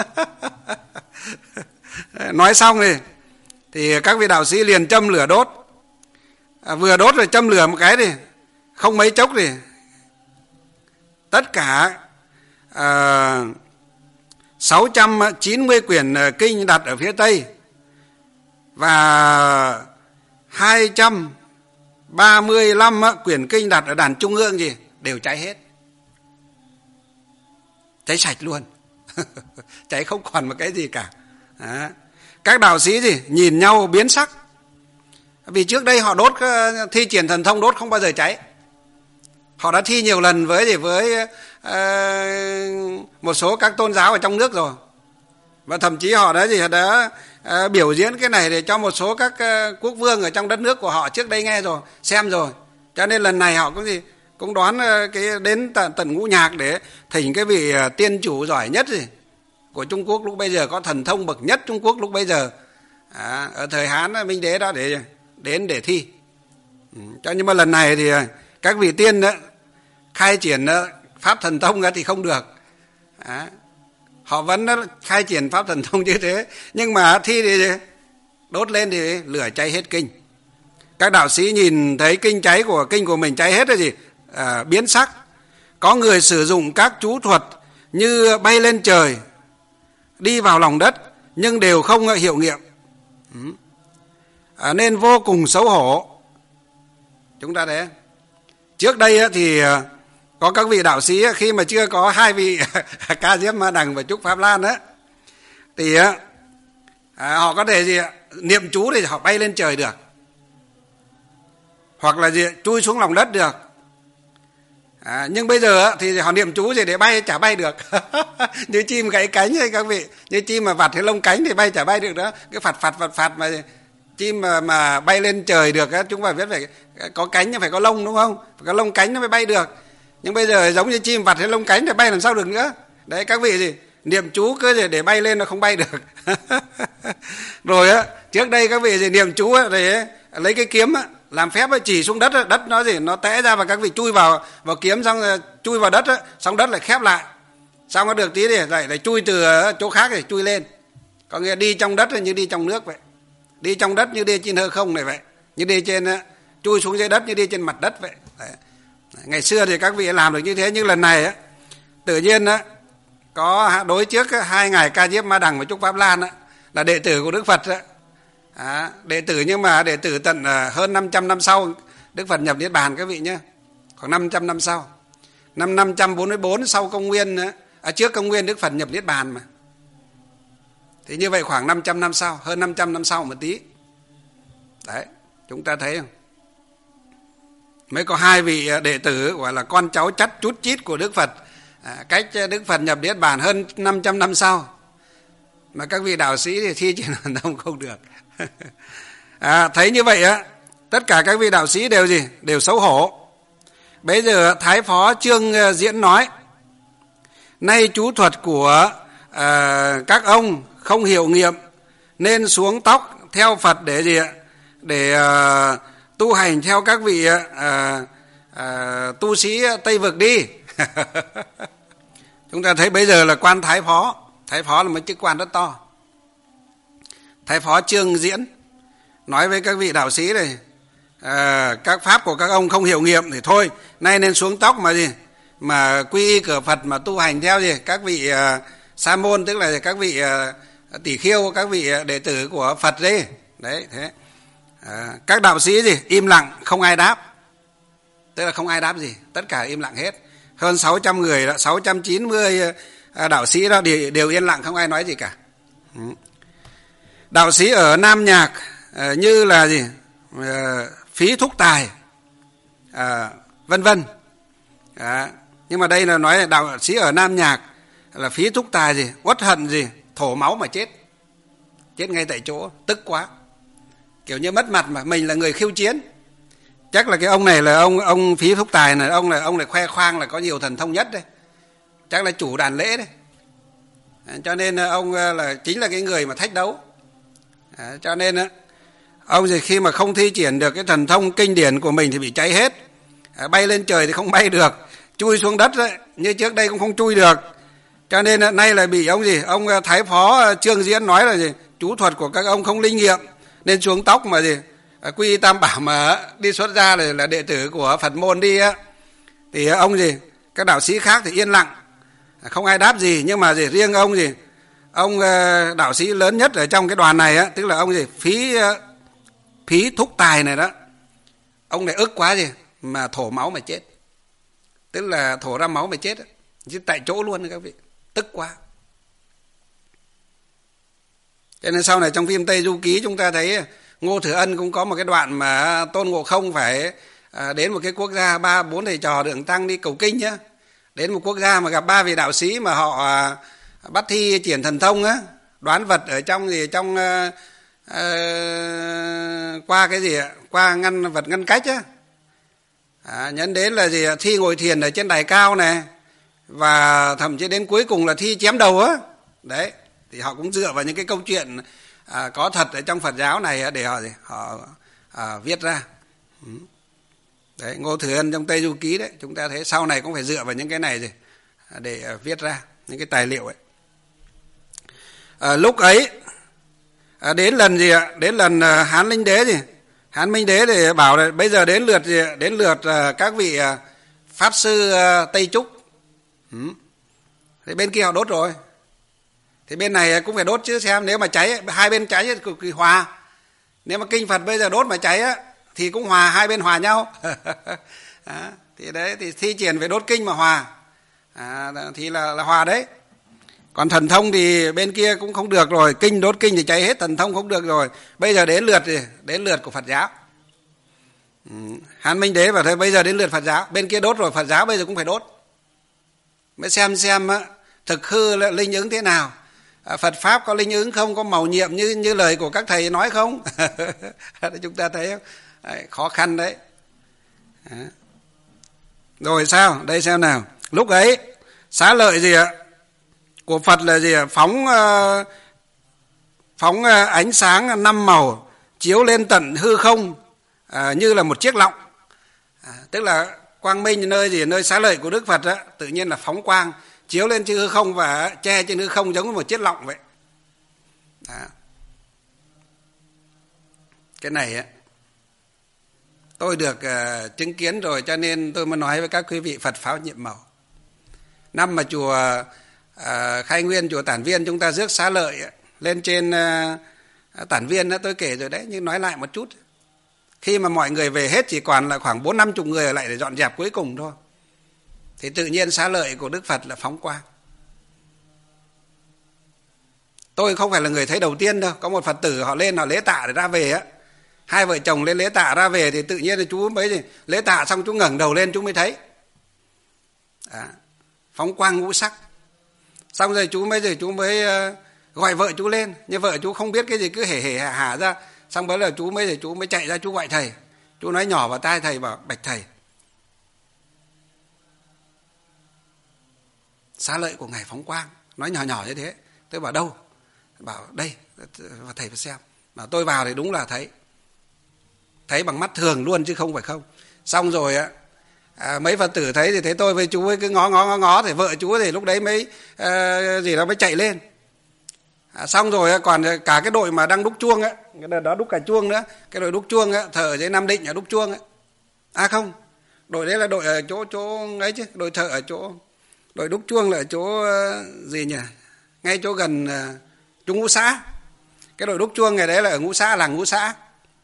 Nói xong thì thì các vị đạo sĩ liền châm lửa đốt. À, vừa đốt rồi châm lửa một cái thì không mấy chốc thì tất cả à, sáu trăm chín mươi quyển kinh đặt ở phía Tây và hai trăm ba mươi lăm quyển kinh đặt ở đàn trung ương gì đều cháy hết. Cháy sạch luôn. Cháy không còn một cái gì cả. Đó. Các đạo sĩ gì nhìn nhau biến sắc. Vì trước đây họ đốt thi triển thần thông đốt không bao giờ cháy. Họ đã thi nhiều lần với gì với uh, một số các tôn giáo ở trong nước rồi. Và thậm chí họ đã gì đã uh, biểu diễn cái này để cho một số các uh, quốc vương ở trong đất nước của họ trước đây nghe rồi, xem rồi. Cho nên lần này họ cũng gì cũng đoán uh, cái đến tận, tận ngũ nhạc để thỉnh cái vị uh, tiên chủ giỏi nhất gì của Trung Quốc lúc bây giờ, có thần thông bậc nhất Trung Quốc lúc bây giờ, à, ở thời Hán Minh Đế đó, để đến để thi. Ừ, cho nhưng mà lần này thì các vị tiên đó, khai triển đó, pháp thần thông đó thì không được. À, họ vẫn đó, khai triển pháp thần thông như thế, nhưng mà thi thì đốt lên thì lửa cháy hết kinh. Các đạo sĩ nhìn thấy kinh cháy của kinh của mình cháy hết là gì? À, biến sắc. Có người sử dụng các chú thuật như bay lên trời, đi vào lòng đất, nhưng đều không hiệu nghiệm. Ừ. À, nên vô cùng xấu hổ. Chúng ta thấy trước đây thì có các vị đạo sĩ khi mà chưa có hai vị Ca Diếp Ma Đằng và Trúc Pháp Lan á, thì à, họ có thể gì niệm chú để họ bay lên trời được, hoặc là gì chui xuống lòng đất được. À, nhưng bây giờ thì họ niệm chú gì để bay chả bay được. Như chim gãy cánh hay các vị, như chim mà vặt cái lông cánh thì bay chả bay được đó. Cái phạt phạt phạt phạt mà chim mà, mà bay lên trời được á, chúng ta biết phải có cánh nhưng phải có lông, đúng không? Phải có lông cánh nó mới bay được. Nhưng bây giờ giống như chim vặt cái lông cánh thì bay làm sao được nữa. Đấy, các vị gì niệm chú cứ gì để bay lên nó không bay được. Rồi á, trước đây các vị gì niệm chú á, để lấy cái kiếm á, làm phép ấy, chỉ xuống đất, đất nó gì nó té ra và các vị chui vào vào kiếm, xong chui vào đất ấy, xong đất lại khép lại, xong nó được tí thì lại lại chui từ chỗ khác để chui lên. Có nghĩa đi trong đất như đi trong nước vậy, đi trong đất như đi trên hư không này vậy, như đi trên chui xuống dưới đất như đi trên mặt đất vậy. Đấy. Ngày xưa thì các vị làm được như thế, nhưng lần này ấy, tự nhiên ấy, có đối trước ấy, hai ngài Ca Diếp Ma Đằng và Trúc Pháp Lan ấy, là đệ tử của Đức Phật ấy. À, đệ tử, nhưng mà đệ tử tận uh, hơn năm trăm năm sau Đức Phật nhập Niết Bàn các vị nhé, khoảng năm trăm năm sau. Năm năm trăm bốn mươi bốn sau công nguyên, à, trước công nguyên Đức Phật nhập Niết Bàn mà. Thì như vậy khoảng năm trăm năm sau, hơn năm trăm năm sau một tí. Đấy, chúng ta thấy không? Mới có hai vị đệ tử gọi là con cháu chắt chút chít của Đức Phật, à, cách Đức Phật nhập Niết Bàn hơn năm trăm năm sau. Mà các vị đạo sĩ thì thi triển thần thông không được. À, thấy như vậy á, tất cả các vị đạo sĩ đều gì? Đều xấu hổ. Bây giờ Thái Phó Trương Diễn nói: nay chú thuật của à, các ông không hiệu nghiệm, nên xuống tóc theo Phật để gì ạ? Để à, tu hành theo các vị à, à, tu sĩ Tây Vực đi. Chúng ta thấy bây giờ là quan Thái Phó. Thái Phó là một chức quan rất to. Thái Phó Trương Diễn nói với các vị đạo sĩ này: à, các pháp của các ông không hiệu nghiệm thì thôi, nay nên xuống tóc mà gì? Mà quy y cửa Phật mà tu hành theo gì? Các vị à, sa môn, tức là các vị à, tỷ khiêu, các vị đệ tử của Phật đấy. Đấy, thế. À, các đạo sĩ gì? Im lặng, không ai đáp. Tức là không ai đáp gì, tất cả im lặng hết. Hơn sáu trăm người đó, sáu trăm chín mươi đạo sĩ đó đều, đều yên lặng, không ai nói gì cả. Đạo sĩ ở Nam Nhạc à, như là gì? À, Phí Thúc Tài, à, vân vân. À, nhưng mà đây là nói là đạo sĩ ở Nam Nhạc là Phí Thúc Tài gì? Uất hận gì? Thổ máu mà chết. Chết ngay tại chỗ, tức quá. Kiểu như mất mặt mà, mình là người khiêu chiến. Chắc là cái ông này là ông ông Phí Thúc Tài này, ông là ông này khoe khoang là có nhiều thần thông nhất đấy. Chắc là chủ đàn lễ đấy. À, cho nên ông là chính là cái người mà thách đấu. À, cho nên ông thì khi mà không thi triển được cái thần thông kinh điển của mình thì bị cháy hết. À, bay lên trời thì không bay được, chui xuống đất đấy, như trước đây cũng không chui được. Cho nên nay là bị ông gì? Ông Thái Phó Trương Diễn nói là gì? Chú thuật của các ông không linh nghiệm, nên xuống tóc mà gì? À, quy y Tam Bảo mà đi xuất gia là, là đệ tử của Phật môn đi á. Thì ông gì? Các đạo sĩ khác thì yên lặng, không ai đáp gì. Nhưng mà gì? Riêng ông gì? Ông đạo sĩ lớn nhất ở trong cái đoàn này á, tức là ông gì? Phí Phí Thúc Tài này đó. Ông này ức quá gì? Mà thổ máu mà chết. Tức là thổ ra máu mà chết á. Chứ tại chỗ luôn các vị. Tức quá. Cho nên sau này trong phim Tây Du Ký chúng ta thấy Ngô Thừa Ân cũng có một cái đoạn mà Tôn Ngộ Không phải đến một cái quốc gia ba bốn thầy trò Đường Tăng đi cầu kinh nhá. Đến một quốc gia mà gặp ba vị đạo sĩ mà họ bắt thi triển thần thông á, đoán vật ở trong gì trong uh, uh, qua cái gì ạ? Qua ngăn vật ngăn cách á. À, nhấn đến là gì? Thi ngồi thiền ở trên đài cao này, và thậm chí đến cuối cùng là thi chém đầu á. Đấy, thì họ cũng dựa vào những cái câu chuyện à, có thật ở trong Phật giáo này để họ họ à, viết ra. Đấy, Ngô Thừa Ân trong Tây Du Ký đấy, chúng ta thấy sau này cũng phải dựa vào những cái này gì để à, viết ra những cái tài liệu ấy. À, lúc ấy à, đến lần gì ạ? Đến lần à, Hán Linh Đế gì? Hán Minh Đế thì bảo là bây giờ đến lượt gì? Đến lượt à, các vị à, pháp sư à, Tây Trúc. Ừ. Thì bên kia họ đốt rồi, thì bên này cũng phải đốt chứ, xem nếu mà cháy hai bên cháy thì cực kỳ hòa. Nếu mà kinh Phật bây giờ đốt mà cháy á thì cũng hòa, hai bên hòa nhau. Đó, thì đấy thì thi triển về đốt kinh mà hòa à, thì là, là hòa đấy. Còn thần thông thì bên kia cũng không được rồi, kinh đốt kinh thì cháy hết, thần thông không được rồi. Bây giờ đến lượt thì đến lượt của Phật giáo. Ừ. Hán Minh Đế bảo thôi bây giờ đến lượt Phật giáo, bên kia đốt rồi, Phật giáo bây giờ cũng phải đốt. Mới xem xem á, thực hư là linh ứng thế nào, à, Phật pháp có linh ứng không, có màu nhiệm như như lời của các thầy nói không. Chúng ta thấy không? Đấy, khó khăn đấy. Đó. Rồi sao? Đây xem nào. Lúc ấy xá lợi gì ạ? Của Phật là gì ạ? Phóng uh, phóng uh, ánh sáng năm màu chiếu lên tận hư không, uh, như là một chiếc lọng. À, tức là quang minh nơi gì? Nơi xá lợi của Đức Phật á, tự nhiên là phóng quang chiếu lên trên hư không và che trên hư không giống như một chiếc lọng vậy. Đó. Cái này á tôi được uh, chứng kiến rồi, cho nên tôi mới nói với các quý vị Phật pháp nhiệm màu. Năm mà chùa uh, Khai Nguyên, chùa Tản Viên chúng ta rước xá lợi lên trên uh, Tản Viên đó, tôi kể rồi đấy, nhưng nói lại một chút. Khi mà mọi người về hết chỉ còn là khoảng bốn năm chục người ở lại để dọn dẹp cuối cùng thôi. thì tự nhiên xá lợi của Đức Phật là phóng quang. Tôi không phải là người thấy đầu tiên đâu, có một Phật tử họ lên họ lễ tạ để ra về á, hai vợ chồng lên lễ tạ ra về thì tự nhiên là chú mới gì lễ tạ xong chú ngẩng đầu lên chú mới thấy à, phóng quang ngũ sắc. Xong rồi chú mới rồi chú mới uh, gọi vợ chú lên, nhưng vợ chú không biết cái gì cứ hể hể hả hả ra. Xong bấy giờ chú mới rồi chú mới chạy ra chú gọi thầy, chú nói nhỏ vào tai thầy bảo bạch thầy, xá lợi của ngài phóng quang. Nói nhỏ nhỏ như thế. Tôi bảo đâu? Bảo đây, thầy phải xem. Bảo tôi vào thì đúng là thấy, thấy bằng mắt thường luôn chứ không phải không. Xong rồi á, à, mấy Phật tử thấy thì thấy tôi với chú ấy cứ ngó ngó ngó ngó, thì vợ chú thì lúc đấy mới à, gì đó mới chạy lên. À, xong rồi còn cả cái đội mà đang đúc chuông á, cái đợt đó đúc cả chuông nữa, cái đội đúc chuông á, thợ ở dưới Nam Định ở đúc chuông á. À không, đội đấy là đội ở chỗ chỗ ấy chứ, đội thợ ở chỗ, đội đúc chuông là ở chỗ gì nhỉ? Ngay chỗ gần chỗ Ngũ Xã. Cái đội đúc chuông này đấy là ở Ngũ Xã, làng Ngũ Xã.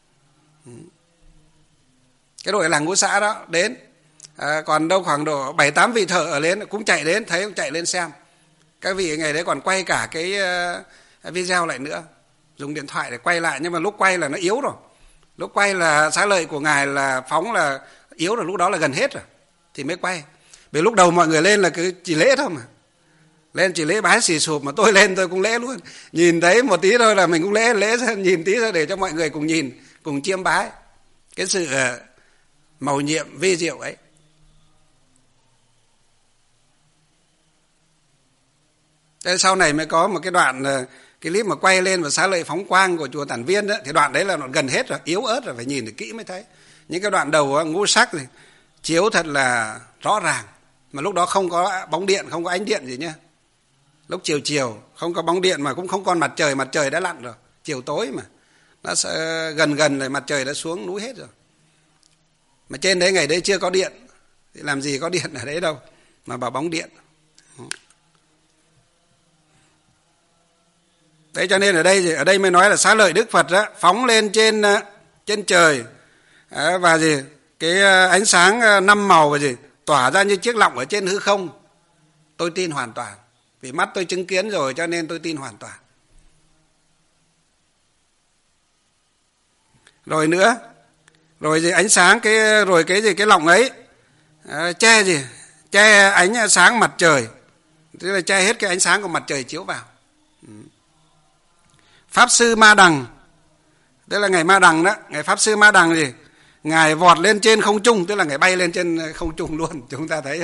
Cái đội làng Ngũ Xã đó đến. À, còn đâu khoảng độ bảy tám vị thợ ở lên cũng chạy đến, thấy cũng chạy lên xem. Các vị ngày đấy còn quay cả cái uh, video lại nữa, dùng điện thoại để quay lại, nhưng mà lúc quay là nó yếu rồi. Lúc quay là xá lợi của ngài là phóng là yếu rồi, lúc đó là gần hết rồi thì mới quay. Vì lúc đầu mọi người lên là cứ chỉ lễ thôi mà, lên chỉ lễ bái xì sụp, mà tôi lên tôi cũng lễ luôn, nhìn thấy một tí thôi là mình cũng lễ lễ nhìn tí thôi để cho mọi người cùng nhìn, cùng chiêm bái cái sự uh, mầu nhiệm vi diệu ấy. Thế sau này mới có một cái đoạn cái clip mà quay lên và xá lợi phóng quang của chùa Tản Viên đó, thì đoạn đấy là đoạn gần hết rồi, yếu ớt rồi, phải nhìn được kỹ mới thấy. Những cái đoạn đầu ngũ sắc thì chiếu thật là rõ ràng, mà lúc đó không có bóng điện, không có ánh điện gì nhá. Lúc chiều chiều không có bóng điện mà cũng không còn mặt trời, mặt trời đã lặn rồi, chiều tối mà nó sẽ gần gần rồi mặt trời đã xuống núi hết rồi. Mà trên đấy ngày đấy chưa có điện thì làm gì có điện ở đấy đâu mà bảo bóng điện. Thế cho nên ở đây ở đây mới nói là xá lợi Đức Phật đó, phóng lên trên trên trời và gì cái ánh sáng năm màu và gì tỏa ra như chiếc lọng ở trên hư không. Tôi tin hoàn toàn, vì mắt tôi chứng kiến rồi cho nên tôi tin hoàn toàn. Rồi nữa, rồi gì ánh sáng cái rồi cái gì cái lọng ấy à, che gì che ánh sáng mặt trời, tức là che hết cái ánh sáng của mặt trời chiếu vào. Pháp sư Ma Đằng, tức là ngày Ma Đằng đó, ngày Pháp sư Ma Đằng gì ngài vọt lên trên không trung, tức là ngài bay lên trên không trung luôn, chúng ta thấy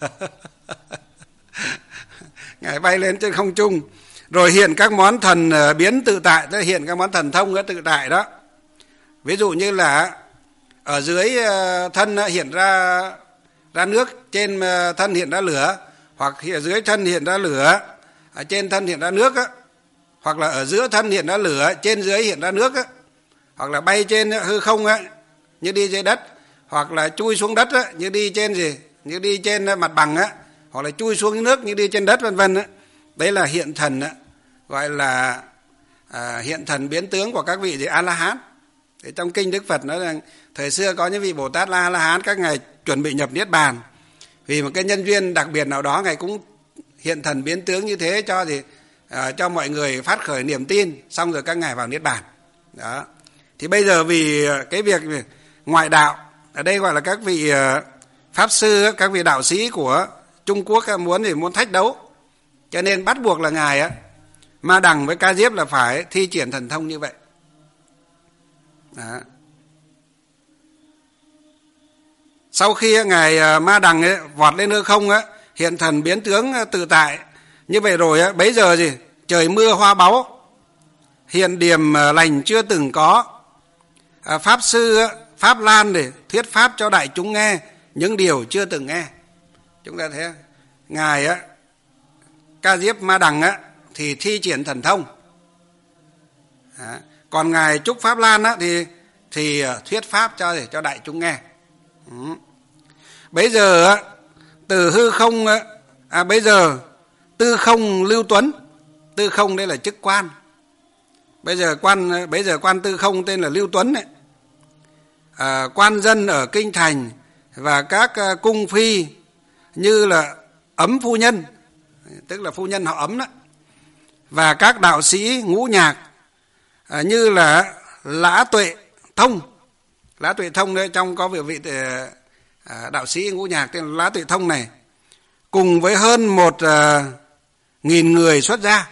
ngài bay lên trên không trung, rồi hiện các món thần biến tự tại, tức là hiện các món thần thông tự tại đó. Ví dụ như là ở dưới thân hiện ra ra nước, trên thân hiện ra lửa, hoặc ở dưới thân hiện ra lửa, ở trên thân hiện ra nước á, hoặc là ở giữa thân hiện ra lửa, trên dưới hiện ra nước á, hoặc là bay trên hư không á, như đi dưới đất, hoặc là chui xuống đất á, như đi trên gì, như đi trên mặt bằng á, hoặc là chui xuống nước như đi trên đất vân vân á. Đấy là hiện thần á, gọi là à, hiện thần biến tướng của các vị gì A La Hán. Thì trong kinh Đức Phật nói rằng thời xưa có những vị Bồ Tát La La Hán, các ngài chuẩn bị nhập niết bàn, vì một cái nhân duyên đặc biệt nào đó ngài cũng hiện thần biến tướng như thế cho gì à, cho mọi người phát khởi niềm tin, xong rồi các ngài vào niết bàn. Đó. Thì bây giờ vì cái việc ngoại đạo, ở đây gọi là các vị pháp sư, các vị đạo sĩ của Trung Quốc muốn thì muốn thách đấu, cho nên bắt buộc là ngài á Ma Đằng với Ca Diếp là phải thi triển thần thông như vậy. Đó. Sau khi ngài Ma Đằng ấy, vọt lên hư không á, hiện thần biến tướng tự tại như vậy rồi á, bấy giờ gì trời mưa hoa báu, hiện điểm lành chưa từng có, à, pháp sư pháp lan để thuyết pháp cho đại chúng nghe những điều chưa từng nghe. Chúng ta thấy ngài á Ca Diếp Ma Đằng á thì thi triển thần thông, à, còn ngài Trúc Pháp Lan á thì thì thuyết pháp cho để cho đại chúng nghe. Ừ. Bây giờ á từ hư không á, à bây giờ Tư Không Lưu Tuấn, Tư Không đây là chức quan. Bây giờ quan bây giờ quan Tư Không tên là Lưu Tuấn đấy. À, quan dân ở kinh thành và các cung phi như là Ấm phu nhân, tức là phu nhân họ Ấm đó, và các đạo sĩ ngũ nhạc à, như là Lã Tuệ Thông. Lã Tuệ Thông đấy, trong có vị, vị à, đạo sĩ ngũ nhạc tên là Lã Tuệ Thông này, cùng với hơn một à, nghìn người xuất gia.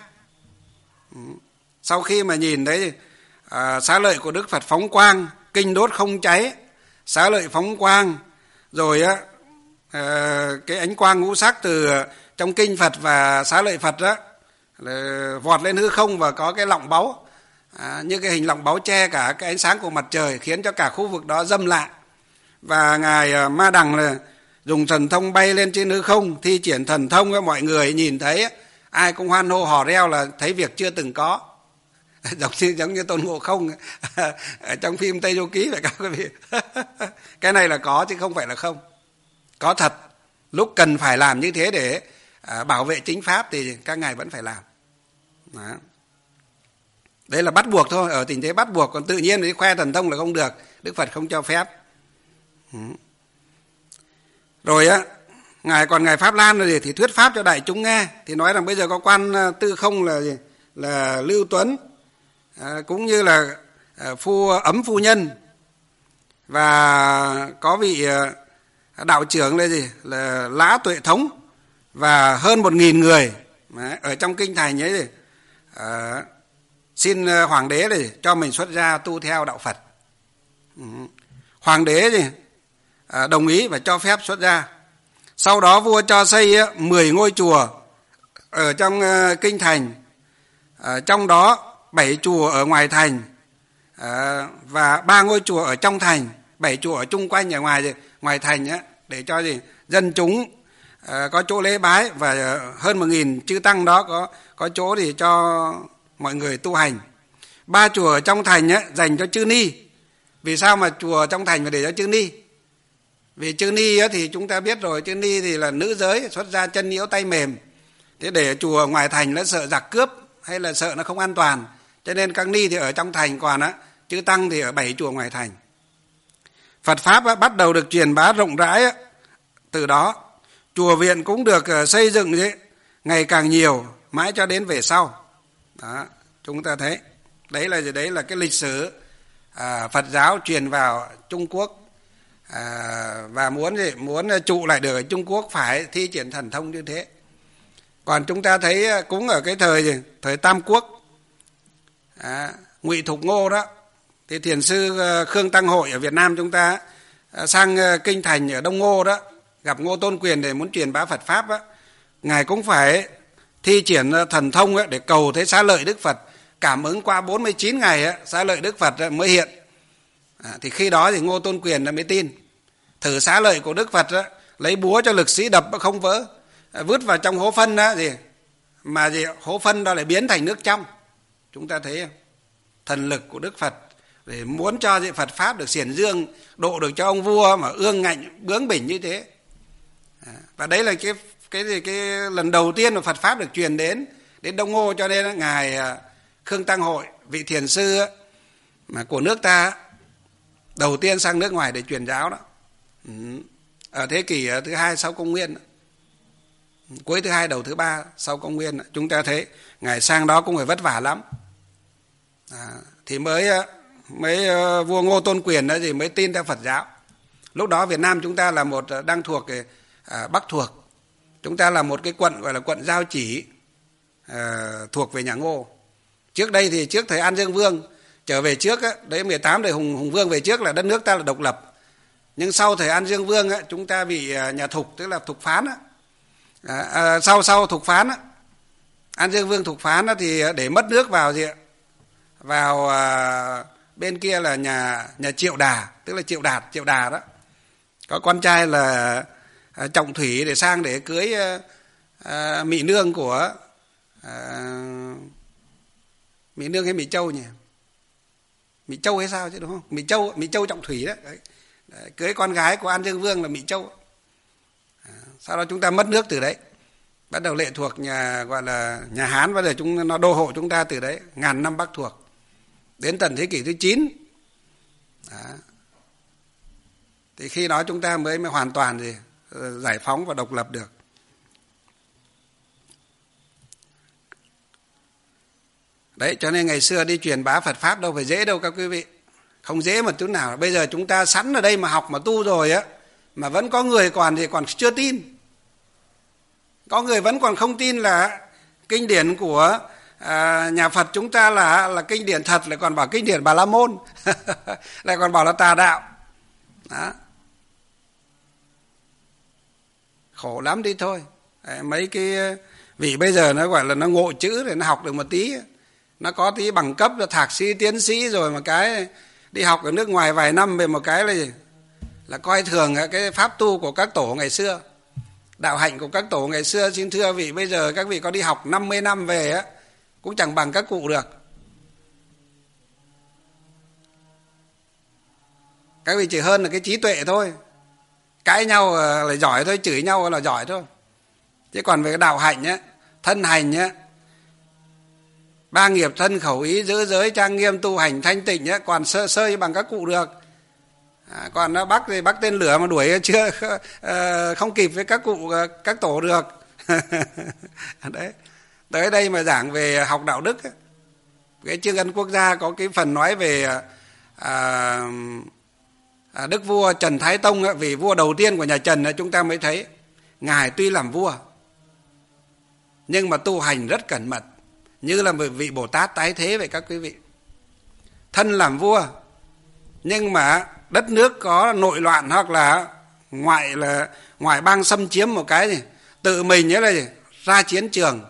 Sau khi mà nhìn thấy à, xá lợi của Đức Phật phóng quang, kinh đốt không cháy, xá lợi phóng quang, rồi á à, cái ánh quang ngũ sắc từ trong kinh Phật và xá lợi Phật đó là vọt lên hư không và có cái lọng báu, à, như cái hình lọng báu che cả cái ánh sáng của mặt trời, khiến cho cả khu vực đó râm lạ. Và ngài à, Ma Đằng là dùng thần thông bay lên trên hư không, thi triển thần thông cho mọi người nhìn thấy, ai cũng hoan hô hò reo là thấy việc chưa từng có. Giống như, giống như Tôn Ngộ Không ở trong phim Tây Du Ký phải các quý vị. Cái này là có chứ không phải là không. Có thật. Lúc cần phải làm như thế để à, bảo vệ chính pháp thì các ngài vẫn phải làm. Đó. Đấy là bắt buộc thôi, ở tình thế bắt buộc, còn tự nhiên thì khoe thần thông là không được, Đức Phật không cho phép. Ừ. Rồi á, ngài còn ngài Pháp Lan rồi thì thuyết pháp cho đại chúng nghe, thì nói rằng bây giờ có quan tư không là gì? Là Lưu Tuấn, à, cũng như là à, phu Ấm phu nhân, và có vị à, đạo trưởng là gì? Là Lã Tuệ Thống, và hơn một nghìn người. Đấy, ở trong kinh thành ấy thì à, xin hoàng đế để cho mình xuất gia tu theo đạo Phật. Ừ. Hoàng đế gì? À, đồng ý và cho phép xuất gia. Sau đó vua cho xây mười ngôi chùa ở trong uh, kinh thành, à, trong đó bảy chùa ở ngoài thành, à, và ba ngôi chùa ở trong thành, bảy chùa ở chung quanh ở ngoài ngoài thành á, để cho gì dân chúng à, có chỗ lễ bái, và hơn một nghìn chư tăng đó có có chỗ thì cho mọi người tu hành. Ba chùa ở trong thành á, dành cho chư ni. Vì sao mà chùa trong thành phải để cho chư ni? Vì chư ni á, thì chúng ta biết rồi, chư ni thì là nữ giới, xuất gia chân yếu tay mềm. Thế để chùa ngoài thành nó sợ giặc cướp hay là sợ nó không an toàn, cho nên các ni thì ở trong thành, còn á chư tăng thì ở bảy chùa ngoài thành. Phật pháp á, bắt đầu được truyền bá rộng rãi á, từ đó chùa viện cũng được xây dựng ấy, ngày càng nhiều, mãi cho đến về sau. Đó, chúng ta thấy đấy là gì? Đấy là cái lịch sử à, Phật giáo truyền vào Trung Quốc. À, và muốn gì? Muốn trụ lại được ở Trung Quốc phải thi triển thần thông như thế. Còn chúng ta thấy cũng ở cái thời gì? Thời Tam Quốc, à, Ngụy Thục Ngô đó, thì thiền sư Khương Tăng Hội ở Việt Nam chúng ta sang kinh thành ở Đông Ngô đó, gặp Ngô Tôn Quyền để muốn truyền bá Phật pháp đó, ngài cũng phải thi triển thần thông để cầu thấy xá lợi Đức Phật, cảm ứng qua bốn mươi chín ngày xá lợi Đức Phật mới hiện. À, thì khi đó thì Ngô Tôn Quyền đã mới tin. Thử xá lợi của Đức Phật đó, lấy búa cho lực sĩ đập không vỡ, à, vứt vào trong hố phân đó gì mà gì hố phân đó lại biến thành nước trong. Chúng ta thấy không? Thần lực của Đức Phật để muốn cho gì Phật pháp được xiển dương, độ được cho ông vua mà ương ngạnh bướng bỉnh như thế. À, và đấy là cái cái gì cái lần đầu tiên mà Phật pháp được truyền đến đến Đông Ngô, cho nên ngài Khương Tăng Hội, vị thiền sư mà của nước ta đầu tiên sang nước ngoài để truyền giáo đó, ừ. Ở thế kỷ thứ hai sau công nguyên, cuối thứ hai đầu thứ ba sau công nguyên, chúng ta thấy ngài sang đó cũng phải vất vả lắm, à, thì mới mới vua Ngô Tôn Quyền đó thì mới tin theo Phật giáo. Lúc đó Việt Nam chúng ta là một đang thuộc à, Bắc thuộc, chúng ta là một cái quận gọi là quận Giao Chỉ, à, thuộc về nhà Ngô. Trước đây thì trước thời An Dương Vương trở về trước á, đấy mười tám đời Hùng Hùng Vương về trước là đất nước ta là độc lập. Nhưng sau thời An Dương Vương á, chúng ta bị nhà Thục, tức là Thục Phán á. À, à, sau sau Thục Phán á, An Dương Vương Thục Phán á, thì để mất nước vào gì ạ? Vào à, bên kia là nhà nhà Triệu Đà, tức là Triệu Đạt, Triệu Đà đó. Có con trai là à, Trọng Thủy để sang để cưới à, à, Mỹ Nương của à, Mỹ Nương hay Mỹ Châu nhỉ? Mỹ Châu hay sao chứ đúng không? Mỹ Châu, Mỹ Châu Trọng Thủy đó. Đấy. Đấy, cưới con gái của An Dương Vương là Mỹ Châu. À, sau đó chúng ta mất nước từ đấy. Bắt đầu lệ thuộc nhà gọi là nhà Hán, bây giờ chúng nó đô hộ chúng ta từ đấy, ngàn năm Bắc thuộc. Đến tận thế kỷ thứ chín. Đó. Thì khi đó chúng ta mới mới hoàn toàn gì giải phóng và độc lập được. Đấy, cho nên ngày xưa đi truyền bá Phật Pháp đâu phải dễ đâu các quý vị. Không dễ một chút nào. Bây giờ chúng ta sẵn ở đây mà học mà tu rồi á, mà vẫn có người còn thì còn chưa tin. Có người vẫn còn không tin là kinh điển của à, nhà Phật chúng ta là là kinh điển thật, lại còn bảo kinh điển Bà La Môn, lại còn bảo là tà đạo. Đó. Khổ lắm đi thôi. Đấy, mấy cái vị bây giờ nó gọi là nó ngộ chữ để nó học được một tí, nó có tí bằng cấp là thạc sĩ tiến sĩ rồi, mà cái đi học ở nước ngoài vài năm về một cái là gì? Là coi thường cái pháp tu của các tổ ngày xưa, đạo hạnh của các tổ ngày xưa. Xin thưa vị, bây giờ các vị có đi học năm mươi năm về á cũng chẳng bằng các cụ được. Các vị chỉ hơn là cái trí tuệ thôi, cãi nhau là giỏi thôi, chửi nhau là giỏi thôi. Chứ còn về cái đạo hạnh á, thân hành á, ba nghiệp thân khẩu ý giữ giới trang nghiêm tu hành thanh tịnh á, còn sơ sơ bằng các cụ được. À, còn nó bắt thì bắt tên lửa mà đuổi chưa không kịp với các cụ các tổ được. Đấy, tới đây mà giảng về học đạo đức ấy. Cái chương ân quốc gia có cái phần nói về à, à, đức vua Trần Thái Tông ấy, vì vua đầu tiên của nhà Trần ấy, chúng ta mới thấy ngài tuy làm vua nhưng mà tu hành rất cẩn mật, như là một vị Bồ Tát tái thế vậy các quý vị. Thân làm vua nhưng mà đất nước có nội loạn hoặc là ngoại là ngoại bang xâm chiếm một cái gì, tự mình nhớ là gì? Ra chiến trường,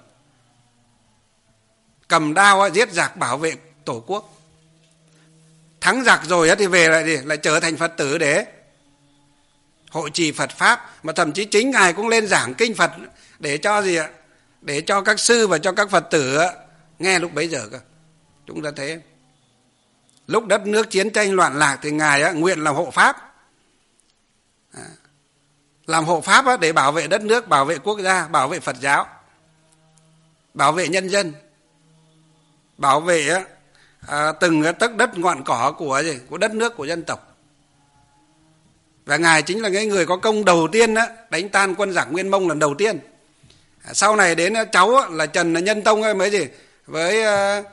cầm đao giết giặc bảo vệ tổ quốc. Thắng giặc rồi thì về lại gì? Lại trở thành Phật tử để hộ trì Phật Pháp. Mà thậm chí chính ngài cũng lên giảng kinh Phật để cho gì ạ? Để cho các sư và cho các Phật tử nghe lúc bấy giờ cơ. Chúng ta thấy lúc đất nước chiến tranh loạn lạc thì ngài nguyện làm hộ pháp, làm hộ pháp để bảo vệ đất nước, bảo vệ quốc gia, bảo vệ Phật giáo, bảo vệ nhân dân, bảo vệ à, từng tấc đất ngọn cỏ của gì, của đất nước, của dân tộc. Và ngài chính là cái người có công đầu tiên đó, đánh tan quân giặc Nguyên Mông lần đầu tiên. À, sau này đến cháu là Trần Nhân Tông mới gì với uh,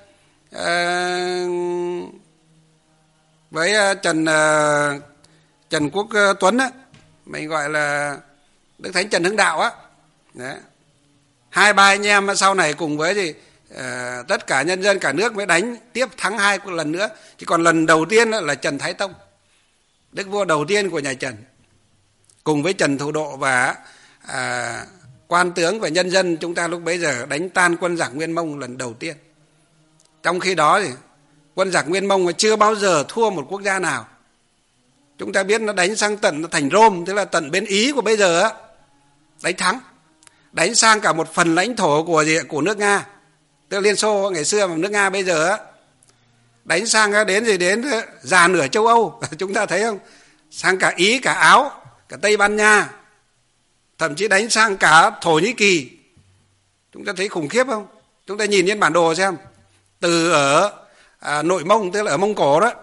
uh, với Trần uh, Trần Quốc Tuấn á, mình gọi là Đức Thánh Trần Hưng Đạo á. Đấy. Hai ba anh em sau này cùng với gì uh, tất cả nhân dân cả nước mới đánh tiếp thắng hai lần nữa. Chỉ còn lần đầu tiên là Trần Thái Tông, đức vua đầu tiên của nhà Trần, cùng với Trần Thủ Độ và uh, quan tướng và nhân dân chúng ta lúc bấy giờ đánh tan quân giặc Nguyên Mông lần đầu tiên. Trong khi đó thì quân giặc Nguyên Mông chưa bao giờ thua một quốc gia nào. Chúng ta biết nó đánh sang tận thành Rome, tức là tận bên Ý của bây giờ á, đánh thắng. Đánh sang cả một phần lãnh thổ của gì, của nước Nga, tức là Liên Xô ngày xưa mà nước Nga bây giờ á. Đánh sang đến gì đến già nửa châu Âu, chúng ta thấy không? Sang cả Ý, cả Áo, cả Tây Ban Nha, thậm chí đánh sang cả Thổ Nhĩ Kỳ. Chúng ta thấy khủng khiếp không? Chúng ta nhìn trên bản đồ xem, từ ở à, nội Mông, tức là ở Mông Cổ đó,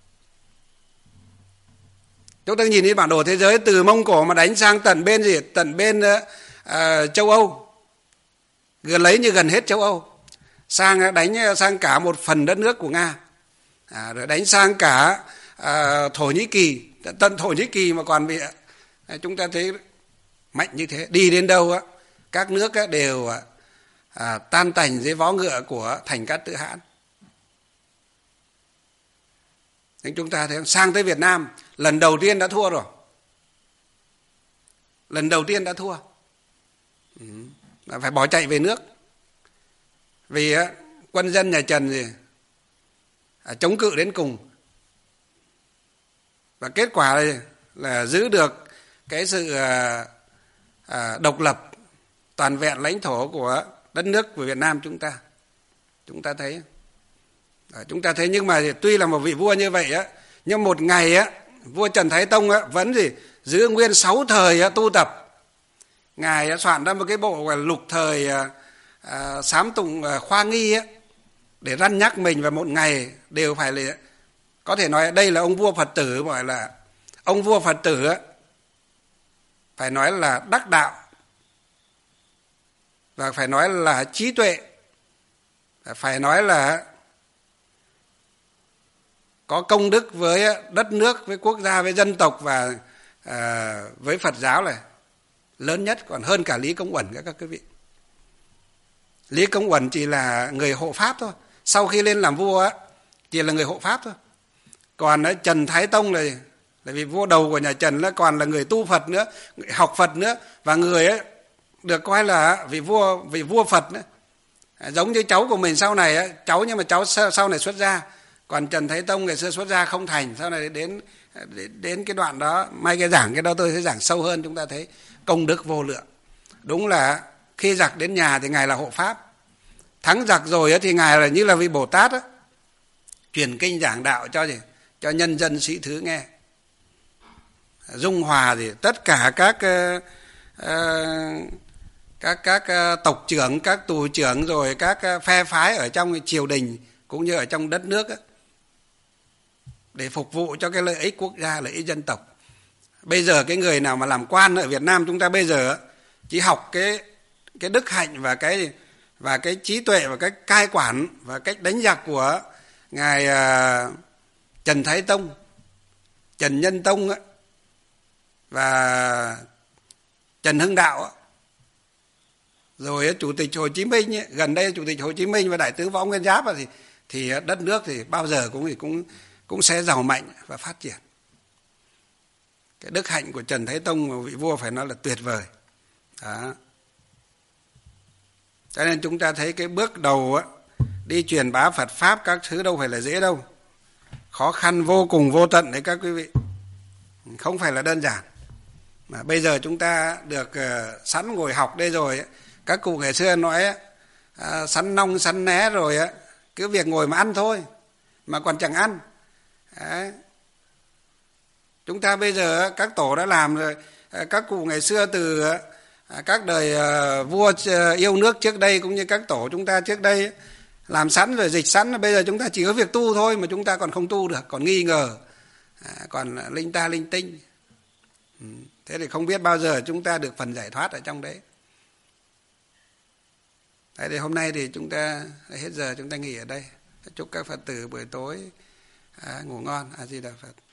chúng ta nhìn trên bản đồ thế giới, từ Mông Cổ mà đánh sang tận bên gì, tận bên à, châu Âu, gần lấy như gần hết châu Âu, sang đánh sang cả một phần đất nước của Nga, à, rồi đánh sang cả à, Thổ Nhĩ Kỳ, tận Thổ Nhĩ Kỳ mà còn bị à, chúng ta thấy mạnh như thế. Đi đến đâu á, các nước á, đều à, tan tành dưới vó ngựa của Thành Cát Tự Hãn. Nhưng chúng ta thấy sang tới Việt Nam lần đầu tiên đã thua rồi, lần đầu tiên đã thua, ừ. Phải bỏ chạy về nước. Vì á, quân dân nhà Trần gì à, chống cự đến cùng, và kết quả là, là giữ được cái sự à, à, độc lập toàn vẹn lãnh thổ của đất nước của Việt Nam chúng ta. Chúng ta thấy à, chúng ta thấy nhưng mà tuy là một vị vua như vậy á, nhưng một ngày á, vua Trần Thái Tông á, vẫn gì giữ nguyên sáu thời á, tu tập. Ngài đã soạn ra một cái bộ gọi là lục thời à, à, sám tụng à, khoa nghi á, để răn nhắc mình, và một ngày đều phải là, có thể nói đây là ông vua Phật tử, gọi là ông vua Phật tử á, phải nói là đắc đạo, và phải nói là trí tuệ, phải nói là có công đức với đất nước, với quốc gia, với dân tộc và à, với Phật giáo là lớn nhất, còn hơn cả Lý Công Uẩn các quý vị. Lý Công Uẩn chỉ là người hộ pháp thôi, sau khi lên làm vua á, chỉ là người hộ pháp thôi. Còn Trần Thái Tông là, là vì vua đầu của nhà Trần là còn là người tu Phật nữa, người học Phật nữa, và người ấy được coi là vị vua vị vua Phật nữa. Giống như cháu của mình sau này ấy, cháu nhưng mà cháu sau này xuất gia. Còn Trần Thái Tông ngày xưa xuất gia không thành, sau này đến đến cái đoạn đó, may cái giảng cái đó tôi sẽ giảng sâu hơn, chúng ta thấy công đức vô lượng. Đúng là khi giặc đến nhà thì ngài là hộ pháp, thắng giặc rồi thì ngài là như là vị Bồ Tát đó, truyền kinh giảng đạo cho gì cho nhân dân sĩ thứ nghe, dung hòa gì tất cả các uh, uh, các các uh, tộc trưởng, các tù trưởng, rồi các uh, phe phái ở trong triều đình cũng như ở trong đất nước ấy, để phục vụ cho cái lợi ích quốc gia, lợi ích dân tộc. Bây giờ cái người nào mà làm quan ở Việt Nam chúng ta bây giờ chỉ học cái cái đức hạnh và cái và cái trí tuệ và cách cai quản và cách đánh giặc của ngài uh, Trần Thái Tông, Trần Nhân Tông ấy, và Trần Hưng Đạo ấy. Rồi Chủ tịch Hồ Chí Minh ấy, gần đây Chủ tịch Hồ Chí Minh và Đại tướng Võ Nguyên Giáp ấy, thì thì đất nước thì bao giờ cũng cũng cũng sẽ giàu mạnh và phát triển. Cái đức hạnh của Trần Thái Tông, vị vua phải nói là tuyệt vời. Đó. Cho nên chúng ta thấy cái bước đầu á, đi truyền bá Phật Pháp các thứ đâu phải là dễ đâu. Khó khăn vô cùng vô tận đấy các quý vị. Không phải là đơn giản. Mà bây giờ chúng ta được uh, sẵn ngồi học đây rồi. Các cụ ngày xưa nói uh, sắn nong sắn né rồi á, cứ việc ngồi mà ăn thôi, mà còn chẳng ăn. Đấy. Chúng ta bây giờ các tổ đã làm rồi. Các cụ ngày xưa từ các đời vua yêu nước trước đây cũng như các tổ chúng ta trước đây làm sẵn rồi dịch sẵn, bây giờ chúng ta chỉ có việc tu thôi mà chúng ta còn không tu được, còn nghi ngờ, còn linh ta linh tinh. Thế thì không biết bao giờ chúng ta được phần giải thoát ở trong đấy. Thế thì hôm nay thì chúng ta hết giờ, chúng ta nghỉ ở đây. Chúc các Phật tử buổi tối à, ngủ ngon. A Di Đà Phật.